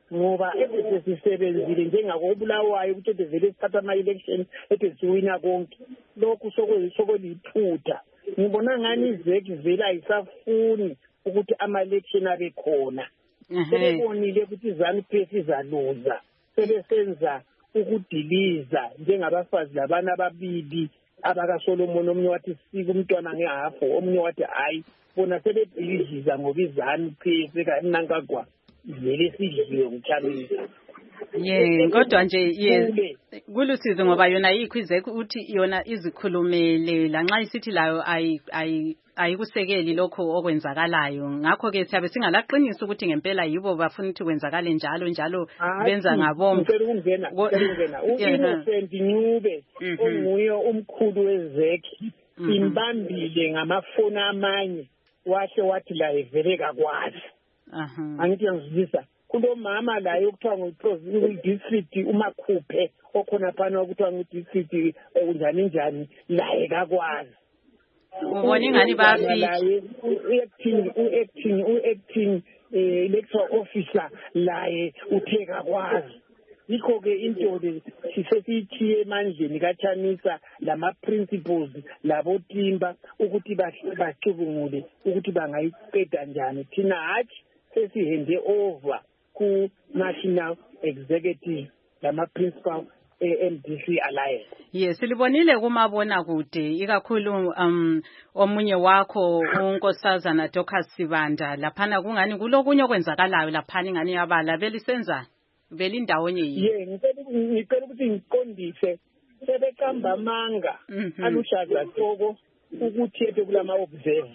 ngoba ebesesisebenzile njengakobulawayo ukuthi ede vele sithatha ama-election ede siwina konke lokhu sokweliphutha. Ngibona ngani izeki vele ayisafuni ukuthi ama-election abe khona. Sebebonile ukuthi i-ZANU-P F izaluza, sebesenza ukudiliza njengabafazi labana ababili abakaSolomon, omunye wathi sika umntwana ngehafu, omunye wathi hayi bona sebediliziza ngoba i-ZANU-P F kanangagwa vele sidliwe ngithamisa. Yeah, kodwa nje yes kulusizo ngoba yona ikhwizeke uthi yona izikhulumele lanxa isithi layo ayi ayi ayikusekeli lokho okwenzakalayo. Ngakho ke siyabe singalaqinisa ukuthi ngempela yibo bafuna ukuthi kwenzakale njalo njalo benza ngabomvu. Ngicela ukungena ukungena u-Innocent Ncube onguye umkhulu wezeki imbambile ngamafoni amanye wahle wathi la ivele kakwazi. Aha, angithi ngizisa kulo mama la yokuthiwa ngu-district uMakhuphe okhona phana okuthiwa ngu-district unjani njani laye kakwazi. ubona ingani bafika u-acting u-acting u-acting electoral officer laye uthe kakwazi. Yikho-ke into le sisesiyithiye emandleni kaChamisa lama-principles laboTimba ukuthi bacubungule ukuthi bangayiqeda njani. Thina hatshi sesihende over ku-National Executive lama-principal e-M D C Alliance. Yes, silibonile kumabona kude ikakhulu um omunye wakho unkosazana Dorcas Sibanda laphana kungani kulokunye okwenzakalayo laphana ingani yabala belisenza vele indawonye yini. Yeah, ngicela ukuthi ngiqondise sebeqamba amanga aluhlaza tshoko ukuthi ethe kulama observer.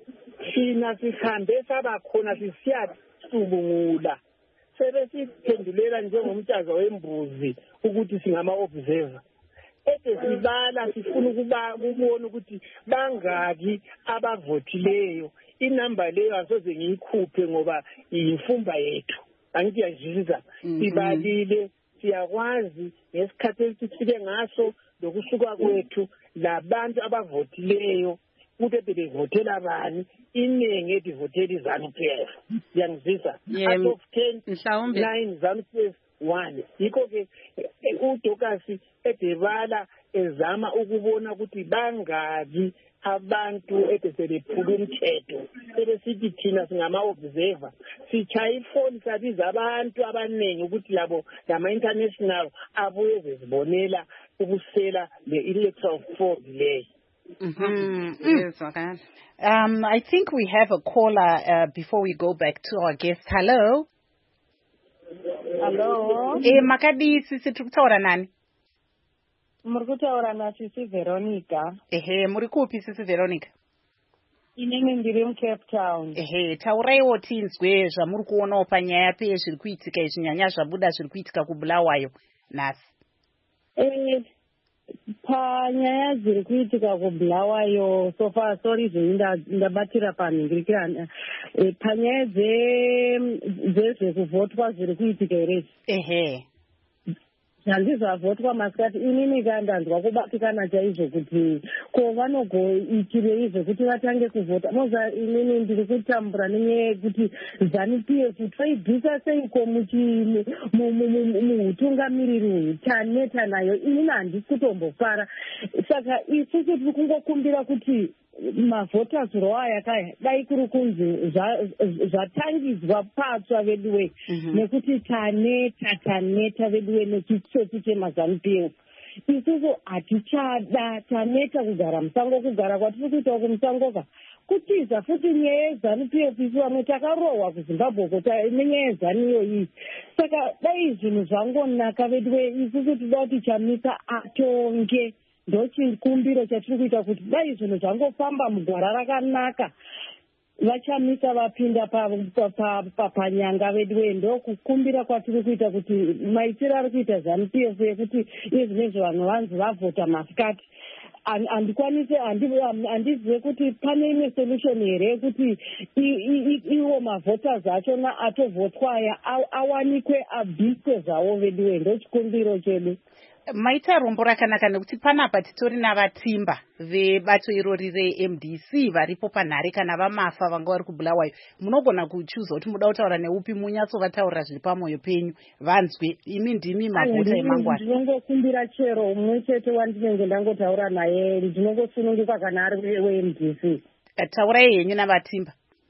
Thina sihambe sabakhona sisiyacubungula sebesiphendulela njengomtyazo wembuzi ukuthi singama-observer. Ede sibala sifuna ukuba kubona ukuthi bangaki abavotileyo. Inamba leyo asoze ngiyikhuphe ngoba iyimfumba yethu. Angithi yazizwa sibalile siyakwazi ngesikhathi esifike ngaso lokusuka kwethu labantu abavotileyo ukuthi bevotela bani iningi edivotela i-ZANU-P F. Yangizisa out of ten mhlawumbe nine ZANU-P F one. Yikho-ke uDorcas edebala ezama ukubona ukuthi bangaki abantu ebeselephula umthetho. Sebesithi thina singama-observer sitshaya ifoni sabiza abantu abaningi ukuthi labo lama-international abuye bezibonela ukusela le-electoral fraud leyo. Mm-hmm. Yes, okay. Um, I think we have a caller uh, before we go back to our guest. Hello. Hello. Eh, makadi sisi tukutaura nani? Muri kutaura na Sisi Veronica. Ehe, muri kupi Sisi Veronica? Inini ndiri muCape Town. Ehe, tauraiwo tinzwe zvamuri kuonawo panyaya pezviri kuitika izvi nyanya zvabuda zviri kuitika kubulawayo nhasi. Eh, panyaya dziri kuitika kubulawayo so far sorry zvini ndabatira panhingirikirana panyaya dzezvekuvhotwa zviri kuitika here. Ehe, handizavhotwa masikati inini kandanzwa kubatikana chaizvo kuti ko vanogoitirei zvekuti vatange kuvhota. Moza inini ndiri kutambura nenyaya yekuti ZANU-P F toibvisa seiko muhutungamiriri uyu taneta nayo. inini handisi kutombofara saka isusu tiri kungokumbira kuti mavhotas row yakaya dai kuri kunzi zvatangidzwa patsva veduwe nekuti taneta taneta veduwe nechitsotsi chemaZANU-P F. isusu hatichada taneta kugara musango. Kugara kwatiri kuitawo kumusangoka kutiza futi nyaya yeZANU-P F isu vamwe takarohwa kuZimbabwe kota nenyaya yeZANU iyoyi. Saka dai zvinhu zvangonaka veduwe isusu toda kuti Chamisa atonge. Ndochikumbiro chatiri kuita kuti dai zvinhu zvangofamba mugwara rakanaka vaChamisa vapinda panyanga veduwe. Ndokukumbira kwatiri kuita kuti maitiro ari kuita ZANU-P F ekuti izvi nezvo vanhu vanzi vavhota masikati. Handikwanise handizive kuti pane imwe solution here yekuti iwo mavhotas achona atovhotwa aya awanikwe abviswe zvawo veduwe. Ndochikumbiro chedu. maita rombo rakanaka nekuti panapa titori navatimba vebato irori re-M D C varipo panhare kana vamafa vanga vari kubulawayo. Munogona kuchuza kuti muda kutaura neupi munyatsovataurira zviri pamwoyo penyu vanzwe. Imi ndimi mavhota emangwana. Ndinongokumbira chero mumwe chete wandinenge ndangotaura naye, ndinongosununguka kana ari we-M D C. Taurai henyu navatimba.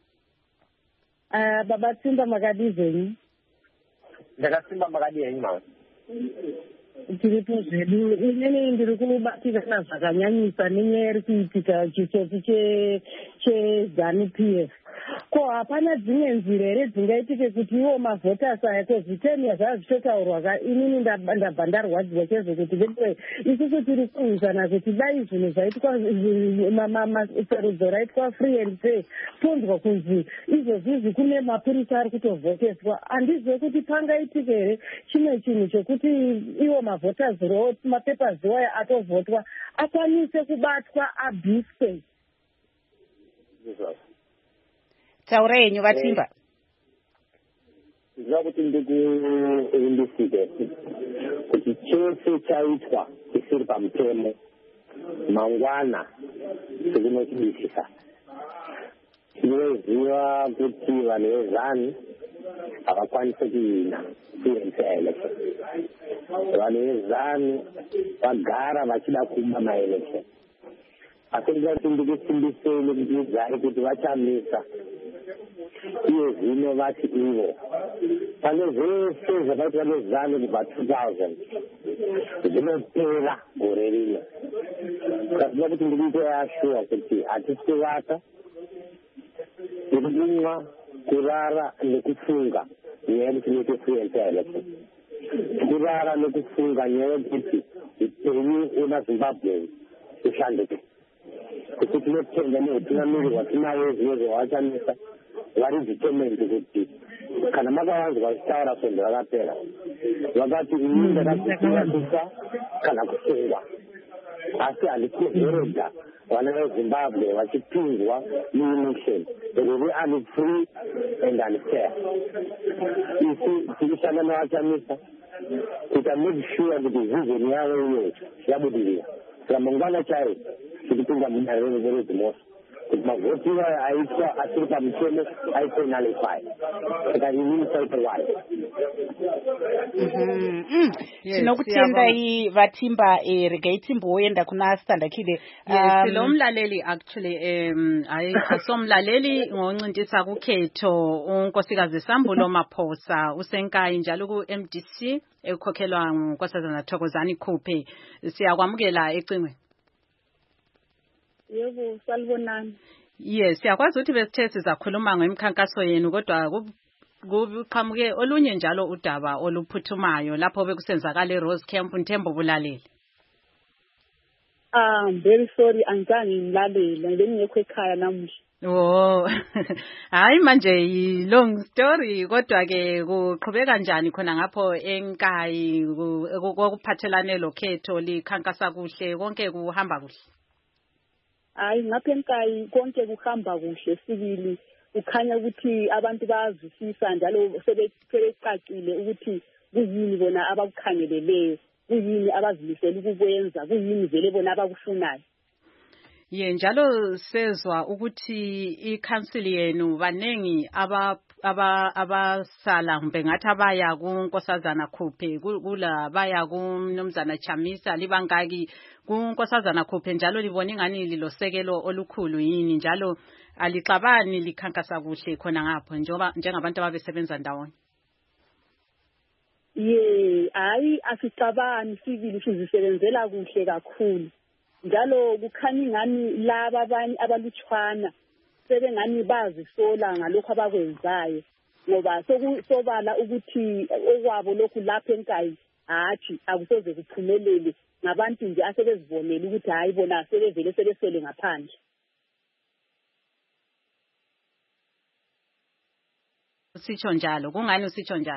Uh, baba Timba makadi zvenyu. Ndakasimba makadi henyu mama. Tiripo zvedu inini ndiri kubatirana zvakanyanyisa nenyaya iri kuitika chitsotsi cheZANU P F. Ko hapana dzimwe nzira here dzingaitike kuti iwo mavhotasi aya koziteni yazvava zvichotaurwa inini ndabva ndarwadziwa chaizvo kuti vewe isusu tiri kurwisana kuti dai zvinhu zvaitwa sarudzo raitwa free and fair tonzwa kunzi izvozvizvi kune mapurisa ari kutovhoteswa. Handizive kuti pangaitike here chimwe chinhu chokuti iwo mavhotasi ro mapepazi waya atovhotwa akwanise kubatwa abviswe. Taura henyu vatimba. Ndizva kuti ndikuindisike kuti chese chaitwa chisiri pamutemo mangwana tikunochidisisa. Tinoziva kuti vanhu vezanu havakwanise kuhina free and fair election. Vanhu vezanu vagara vachida kuba maelection. Asi ndingati ndikusimbiseni kuti igare kuti vachamisa iye zvino vati ivo pane zvese zvakaitwa nezanu kubva two thousand zvinopera gore rino. Ndinoda kuti ndikuite yashuwa kuti hatisi kuvata, tiri kumwa, kurara nekufunga nyaya yekuti tinoite free and fair election. Kurara nekufunga nyaya yekuti upenyu weMazimbabwe ushanduke. Kuti tinotenda neutungamiri hwatinawo zvinezvo hwachamisa vari determined kuti kana makavanzwa vachitaura svondo rakapera vakati ini ndakasiya kana kusungwa, asi handikuzorodha vana veZimbabwe vachipinzwa muelection riri unfree and unfair. Isi tirishanda navachamisa kuita make sure kuti vision yavo iyoyo yabudirira. Saka mangwana chaiwo tikupinda mudare reZimos kuti mavhoti aya aitwa asiri pamutemo aitwe nullify. Saka inini saita wai. Tinokutendai vatimba. Regai timboenda kuna Standakile. Lo mlaleli actually um asomlaleli ngoncintisa kukhetho unkosikazi Sambulo Maphosa usenkayi njalo ku M D C ekhokhelwa ngunkosazana Thokozani Khuphe. Siyakwamukela ecingweni. Yebo, salibonani. Yes, siyakwazi ukuthi besithe sizakhuluma ngemikhankaso yenu kodwa kuqhamuke olunye njalo udaba oluphuthumayo lapho bekusenzakala eRose Camp Nthembo Bulalele. Ah, very sorry angizange ngilalele ngengekho ekhaya namuhla. Oh. Hayi manje long story kodwa ke kuqhubeka kanjani khona ngapho enkayi kokuphathelane lokhetho likhankasa kuhle konke kuhamba kuhle? Hayi ngapha enkayi konke kuhamba kuhle sibili. Ukhanya ukuthi abantu bayazwisisa njalo sebecacile ukuthi kuyini bona abakukhangeleleyo, kuyini abazimisela ukukwenza, kuyini vele bona abakufunayo. Ye njalo sezwa ukuthi i-council yenu banengi aba aba abasala mbe ngathi abaya kunkosazana Khuphe kula baya kuMnumzana Chamisa libangaki kunkosazana Khuphe njalo libona ingani lilosekelo olukhulu yini njalo alixabani likhankasa kuhle khona ngapho njengoba njengabantu ababesebenza ndawonye. Ye hayi asicabani sibili sizisebenzela kuhle kakhulu. Njalo kukhanya ingani laba abanye abalutshwana sebengani bazisola ngalokho abakwenzayo ngoba sokusobala ukuthi okwabo lokhu lapha enkayi hathi akusoze kuphumelele ngabantu nje asebezibonela ukuthi hayi bona sebevele sebesele ngaphandle. Usitsho njalo kungani usitsho njalo?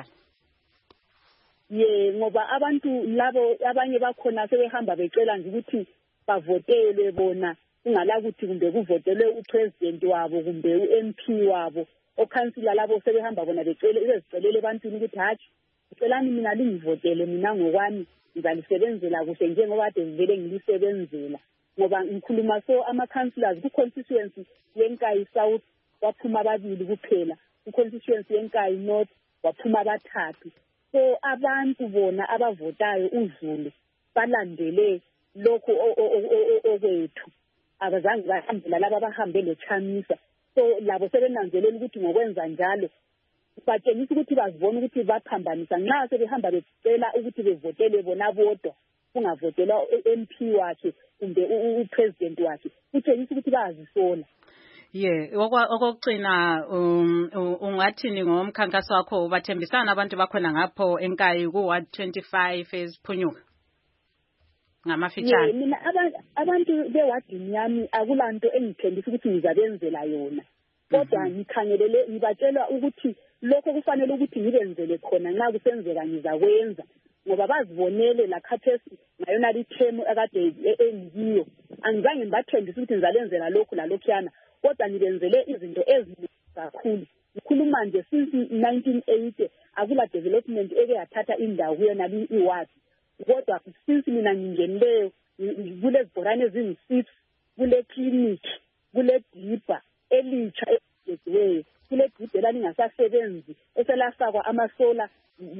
Ye ngoba abantu labo abanye bakhona sebehamba becela nje ukuthi bavotelwe bona ungala ukuthi kumbe kuvotelwe upresident wabo kumbe uM P wabo okhansila labo sebehamba bona becele ibezicelele ebantwini ukuthi hathi ngiyacelani mina lingivotele mina ngokwami ngizalisebenzela kuhle njengoba kade ngivele ngilisebenzela ngoba ngikhuluma so ama-councillors ku-constituency yenkayi south waphuma ababili kuphela ku-constituency yenkayi north waphuma abathathu so abantu bona abavotayo uZulu balandele lokho okwethu abazange bahambela laba abahambe leChamisa so labo sebenanzelela ukuthi ngokwenza njalo batshengisa ukuthi bazibona ukuthi baphambanisa nxa sebehamba becela ukuthi bevotele bona bodwa kungavotelwa u-M P wakhe kumbe u-president wakhe kutshengisa ukuthi bayazisola. Ye okugcina ungathini ngomkhankaso wakho ubathembisana abantu bakhona ngapho enkayi ku Ward twenty-five eziphunyuka ngamafitshane? Mina abantu bewadini yami akulanto engithembisa ukuthi ngizabenzela yona kodwa ngikhangelele ngibatshela ukuthi lokho kufanele ukuthi ngibenzele khona nxa kusenzeka ngizakwenza ngoba bazibonele la khathesi ngayona lithemu akade engiyo angizange ngibathembise ukuthi ngizalenzela lokhu lalokhuyana kodwa ngibenzele izinto eziningi kakhulu ngikhuluma nje since nineteen eighty akula development eke yathatha indawo kuyona iwadi kodwa since mina ngingenileyo kule zibhorane ezingu-six kule clinic kule dibha elitsha eligeziweyo kule dibha elalingasasebenzi eselafakwa amasola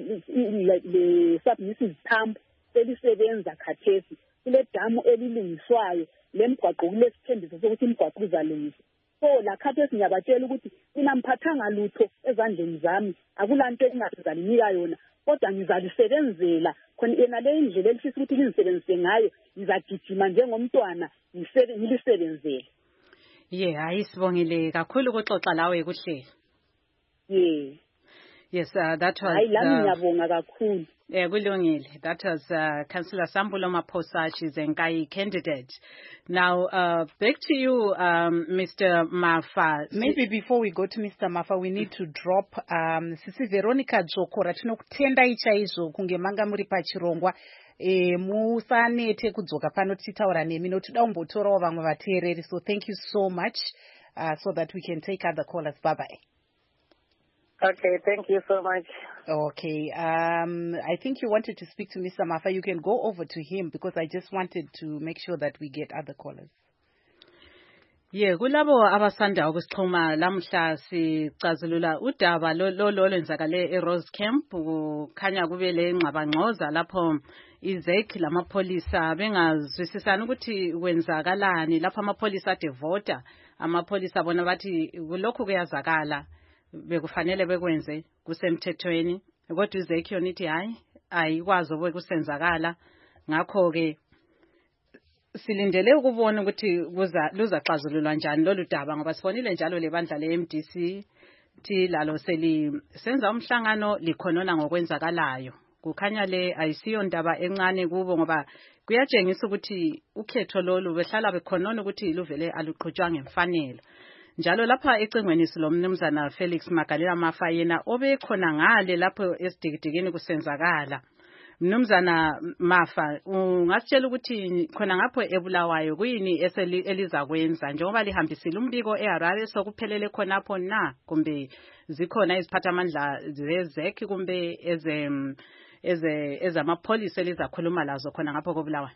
le-submissive pump selisebenza khathesi kule damu elilungiswayo lemgwaqo kulesithembiso sokuthi imigwaqo izalungiswa so la khathesi ngiyabatshela ukuthi inamphathanga lutho ezandleni zami akulanto engazalinika yona kodwa ngizalisebenzela khona yena le indlela elifisa ukuthi ngilisebenzise ngayo ngizagijima njengomntwana ngilisebenzele. Ye hayi sibongile kakhulu ukuxoxa lawe kuhle. Ye Yes, uh, that was. Hayi lami ngiyabonga kakhulu. Yeah, kulungile. That was uh, Councillor Sambulo Maphosa. She's a Nkai candidate. Now, uh, back to you, um, Mister Mafa. Maybe before we go to Mister Mafa, we need to drop um, Sisi Veronica Dzokora. Tinokutenda ichaizvo kunge manga muri pachirongwa. E, musanete kudzoka pano tichitaura nemi notoda kumbotorawo vamwe vateereri. So thank you so much uh, so that we can take other callers. Bye bye. Okay, thank you so much. Okay, um, I think you wanted to speak to Mister Mafa. You can go over to him because I just wanted to make sure that we get other callers. Yeah, kulabo abasanda ukusixhuma lamhla sicazulula udaba lo lo lenzakale eRose Camp kukhanya kube le ngxabangxoza lapho izek lamapolisa bengazwisisana ukuthi kwenzakalani lapho amapolisa ade vota amapolisa bona bathi kulokho kuyazakala bekufanele bekwenze kusemthethweni kodwa izek yona ithi hayi ayikwazi obekusenzakala ngakho ke silindele ukubona ukuthi kuza luzaxazululwa njani lolu daba ngoba sibonile njalo lebandla le-M D C thi lalo seli senza umhlangano likhonona ngokwenzakalayo kukhanya le ayisiyo ndaba encane kubo ngoba kuyatshengisa ukuthi ukhetho lolu behlala bekhonona ukuthi luvele aluqhutshwa ngemfanelo njalo lapha ecingweni silomnumzana Felix Magalela Mafa yena obekhona ngale lapho esidikidikini kusenzakala. Mnumzana Mafa, ungasitshela ukuthi khona ngapho eBulawayo kuyini elizakwenza njengoba lihambisile umbiko eHarare sokuphelele khonapho na kumbe zikhona iziphathamandla zezek kumbe eze eze ezamapolice elizakhuluma lazo khona ngapho koBulawayo?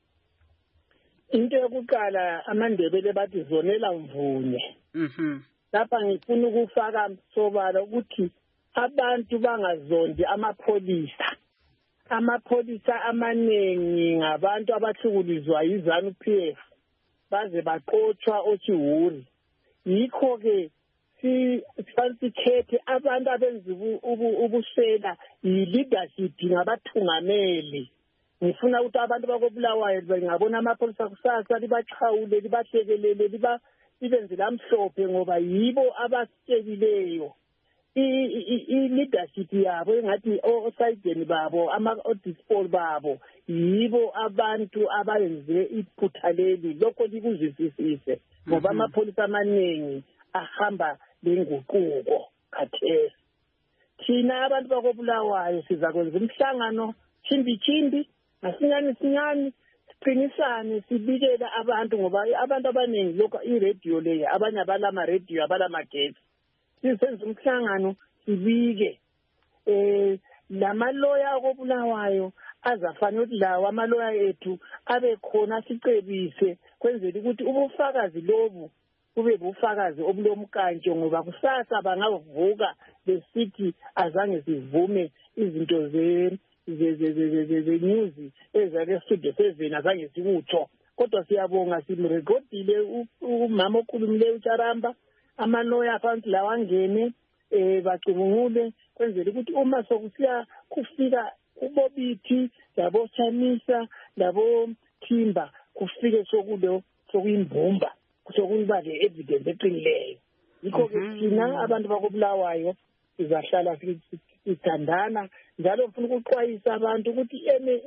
Into yokuqala amandebele bathi zonela mvunye. Mhm. Lapha ngifuna ukufaka sobala ukuthi abantu bangazondi amapolisa. Amapolisa amanengi ngabantu abahlukulizwa yiZanu P F baze baqotshwa oChiwuri yikho ke si sikhethe abantu abenza ubusela yi-leadership ngabathungameli ngifuna ukuthi abantu bakoBulawayo bengabona amapolisa kusasa libachawule libahlekelele liba ibenzela amhlophe ngoba yibo abasitshelileyo i-leadership yabo engathi osayideni babo ama-audispol babo yibo abantu abayenze iphutha leli lokho likuzwisisise ngoba amapolisa amaningi ahamba lenguquko khathesi thina abantu bakoBulawayo sizakwenza umhlangano chimbi chimbi asinyani sinyani siqinisane sibikela abantu ngoba abantu abaningi lokho i-radio leyo abanye abalama radio abalama gesi sisenza umhlangano sibike eh lamaloya akobulawayo azafanele ukuthi lawo amaloya ethu abe khona sicebise kwenzela ukuthi ubufakazi lobu kube bufakazi obulomkantsho ngoba kusasa bangavuka besithi azange sivume izinto ze ze ze ze ze news ezake studio seven azange sikutsho kodwa siyabonga simrekodile umama okhulumileyo uCharamba amaloya phansi lawa angene eh bacubungule kwenzela ukuthi uma sokusiya kufika uBobithi labo Chamisa labo Thimba kufike sokulo sokuyimbumba sokuba le evidence eqinileyo yikho ke thina abantu bakobulawayo sizahlala sithandana njalo ufuna ukuxwayisa abantu ukuthi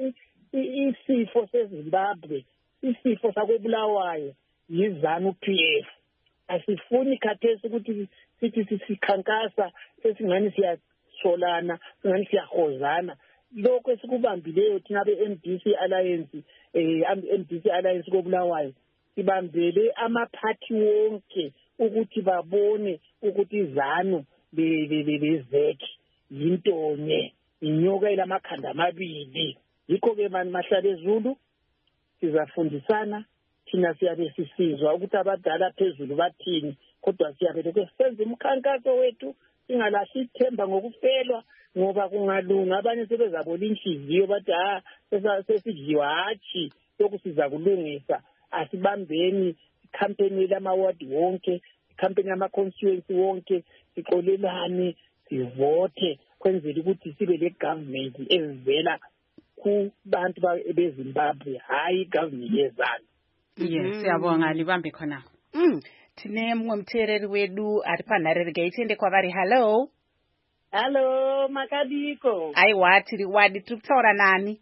isifo seZimbabwe isifo sakobulawayo yizanu P F asifuni khathesi ukuthi sithi sisikhankasa sesingani siyasolana singani siyahozana lokho esikubambileyo thina be-M D C Alliance eh M D C Alliance kobulawayo sibambele amaphathi wonke ukuthi babone ukuthi izanu bezeki yintonye inyoka elamakhanda amabili yikho ke manje mahlale ezulu sizafundisana thina siyabe sisizwa ukuthi abadala phezulu bathini kodwa siyabe senze umkhankaso wethu singalahli ithemba ngokufelwa ngoba kungalunga abanye sebezabola inhliziyo bathi ha sesidliwa hathi sokusiza kulungisa asibambeni campaign lamaward wonke campaign ama constituency wonke siqolelane sivote kwenzela ukuthi sibe le government evela kubantu beZimbabwe hayi government yezana. Yes, siyabonga libambe khona. Mm, tine mwe mthereri wedu ari panharere gaitende kwavari. Hello. Hello Makadiko. Aiwa tiri wadi tiri kutaura nani?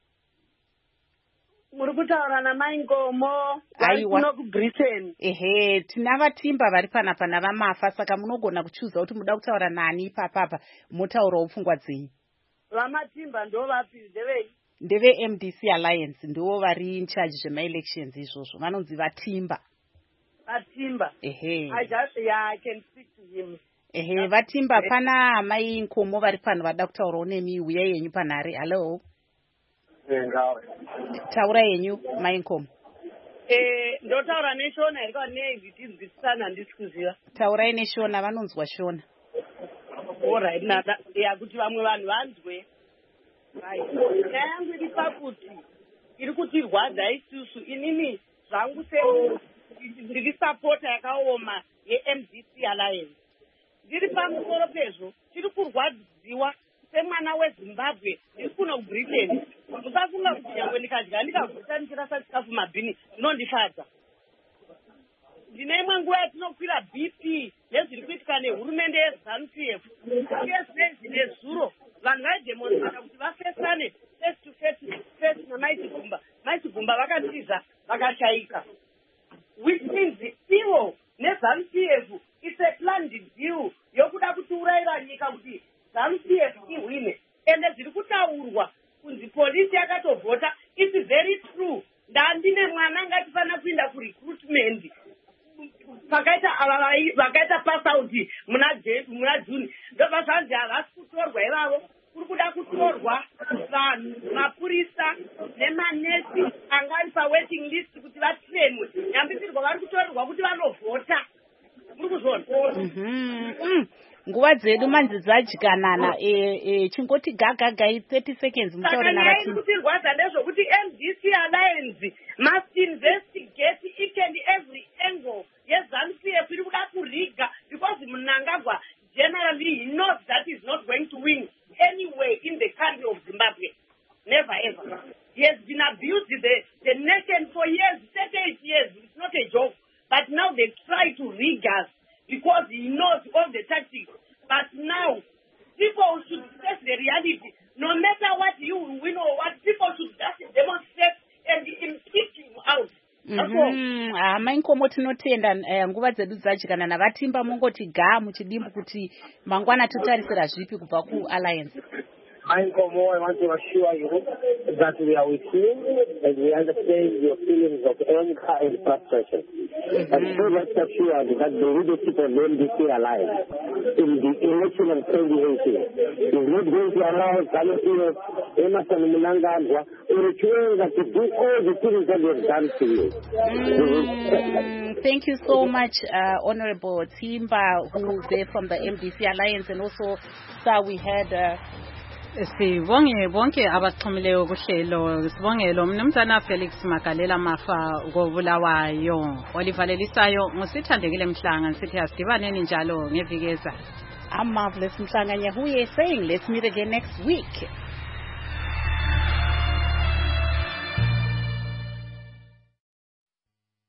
Muri kutaura naMai Ngomo. Aiwa. Kuno kuBritain. Ehe, tina vatimba vari panapa navamafa saka munogona kuchuza kuti muda kutaura nani ipapapa motaurawo pfungwa dzenyu. Vamatimba ndo vapi ndevei? Ndeve M D C Alliance ndiwo vari in charge zvema-elections izvozvo vanonzi Vatimba. Vatimba. Ehe. I just yeah I can speak to him. Ehe, Vatimba pana Mai Ngomo vari pano vada kutaurawo nemi uya yenyu panhare. Hello. Ngawe. Taura yenyu Mai Ngomo. Eh ndotaura neshona iri kwa nezvitinzwisana ndisikuziva. Taurai neshona vanonzwa Shona. Alright nada ya kuti vamwe vanhu vanzwe. Right. Yangu iri pakuti iri kutirwadza isusu inini zvangu semu ndiri sapota yakaoma ye-M D C Alliance. Ndiri pamusoro pezvo tiri kurwadziwa semwana weZimbabwe ndiri kuno kuBritain. Musafunga kuti nyangwe ndikadya ndikaguta ndichirasa chikafu mabhini zvinondifadza. Ndine imwe nguva yatinokwira B P yezviri kuitika nehurumende yeZanu P F. Yezvinezvi nezuro vanhu vaidemonstrata kuti vafesane face to face face naMaiti Gumba. Maiti Gumba vakatiza vakashayika. Which means ivo neZanu P F it's a planned deal yokuda kutiurayira nyika kuti ZANU P F ihwine. Ende zviri kutaurwa kunzi polisi yakatovhota. It's very true. Ndandine mwana ngatifana kuinda kurecruitment. Pakaita ava vakaita pass out muna muna June. Ndobazanzi havasi kutorwa ivavo. Kuri kuda kutorwa vanhu mapurisa nemanesi angari pawaiting list kuti vatrainwe. Nyambisirwa vari kutorwa kuti vanovhota. Muri kuzvona. Mhm. Nguva dzedu manzi dzadyikanana eh chingoti gagagai thirty seconds mutaure navati. Saka kutirwadza ndezvokuti M D C Alliance must investigate each and every angle yeZanu P F iri kuda kuriga because Mnangagwa generally he knows that he's not going to win anyway in the country of Zimbabwe. Never ever. He has been abused the, the nation for years, thirty-eight years. It's not a joke. But now they try to rig us because he knows all the tactics. But now, people should face the reality. No matter what you win or what, people should just demonstrate and impeach him out. Mhm. Ah, Mai Ngomo tinotenda nguva dzedu dzadyikana navatimba mungoti ga muchidimbu kuti mangwana totarisira zvipi kubva kuAlliance. Ainkomo, I want to assure you that we are with you and we understand your feelings of anger and frustration. Mm-hmm. And so rest assured that the leadership of the M D C Alliance in the election of twenty eighteen is not going to allow Zanzibar, Emerson Mnangagwa, or Chwenga to do all the things that we have done to you. Mm, thank you so much, uh, Honorable Timba, who's there from the M D C Alliance, and also, sir, we had... Uh, Sibonge bonke abaxhumileyo kuhlelo sibonge lo mnumzana Felix Magalela Mafa ngobulawayo olivalelisayo ngosithandekile Mhlanga sithi asidibaneni njalo ngeviki ezayo. I'm Marvelous Mhlanga Nyahuye saying let's meet again next week.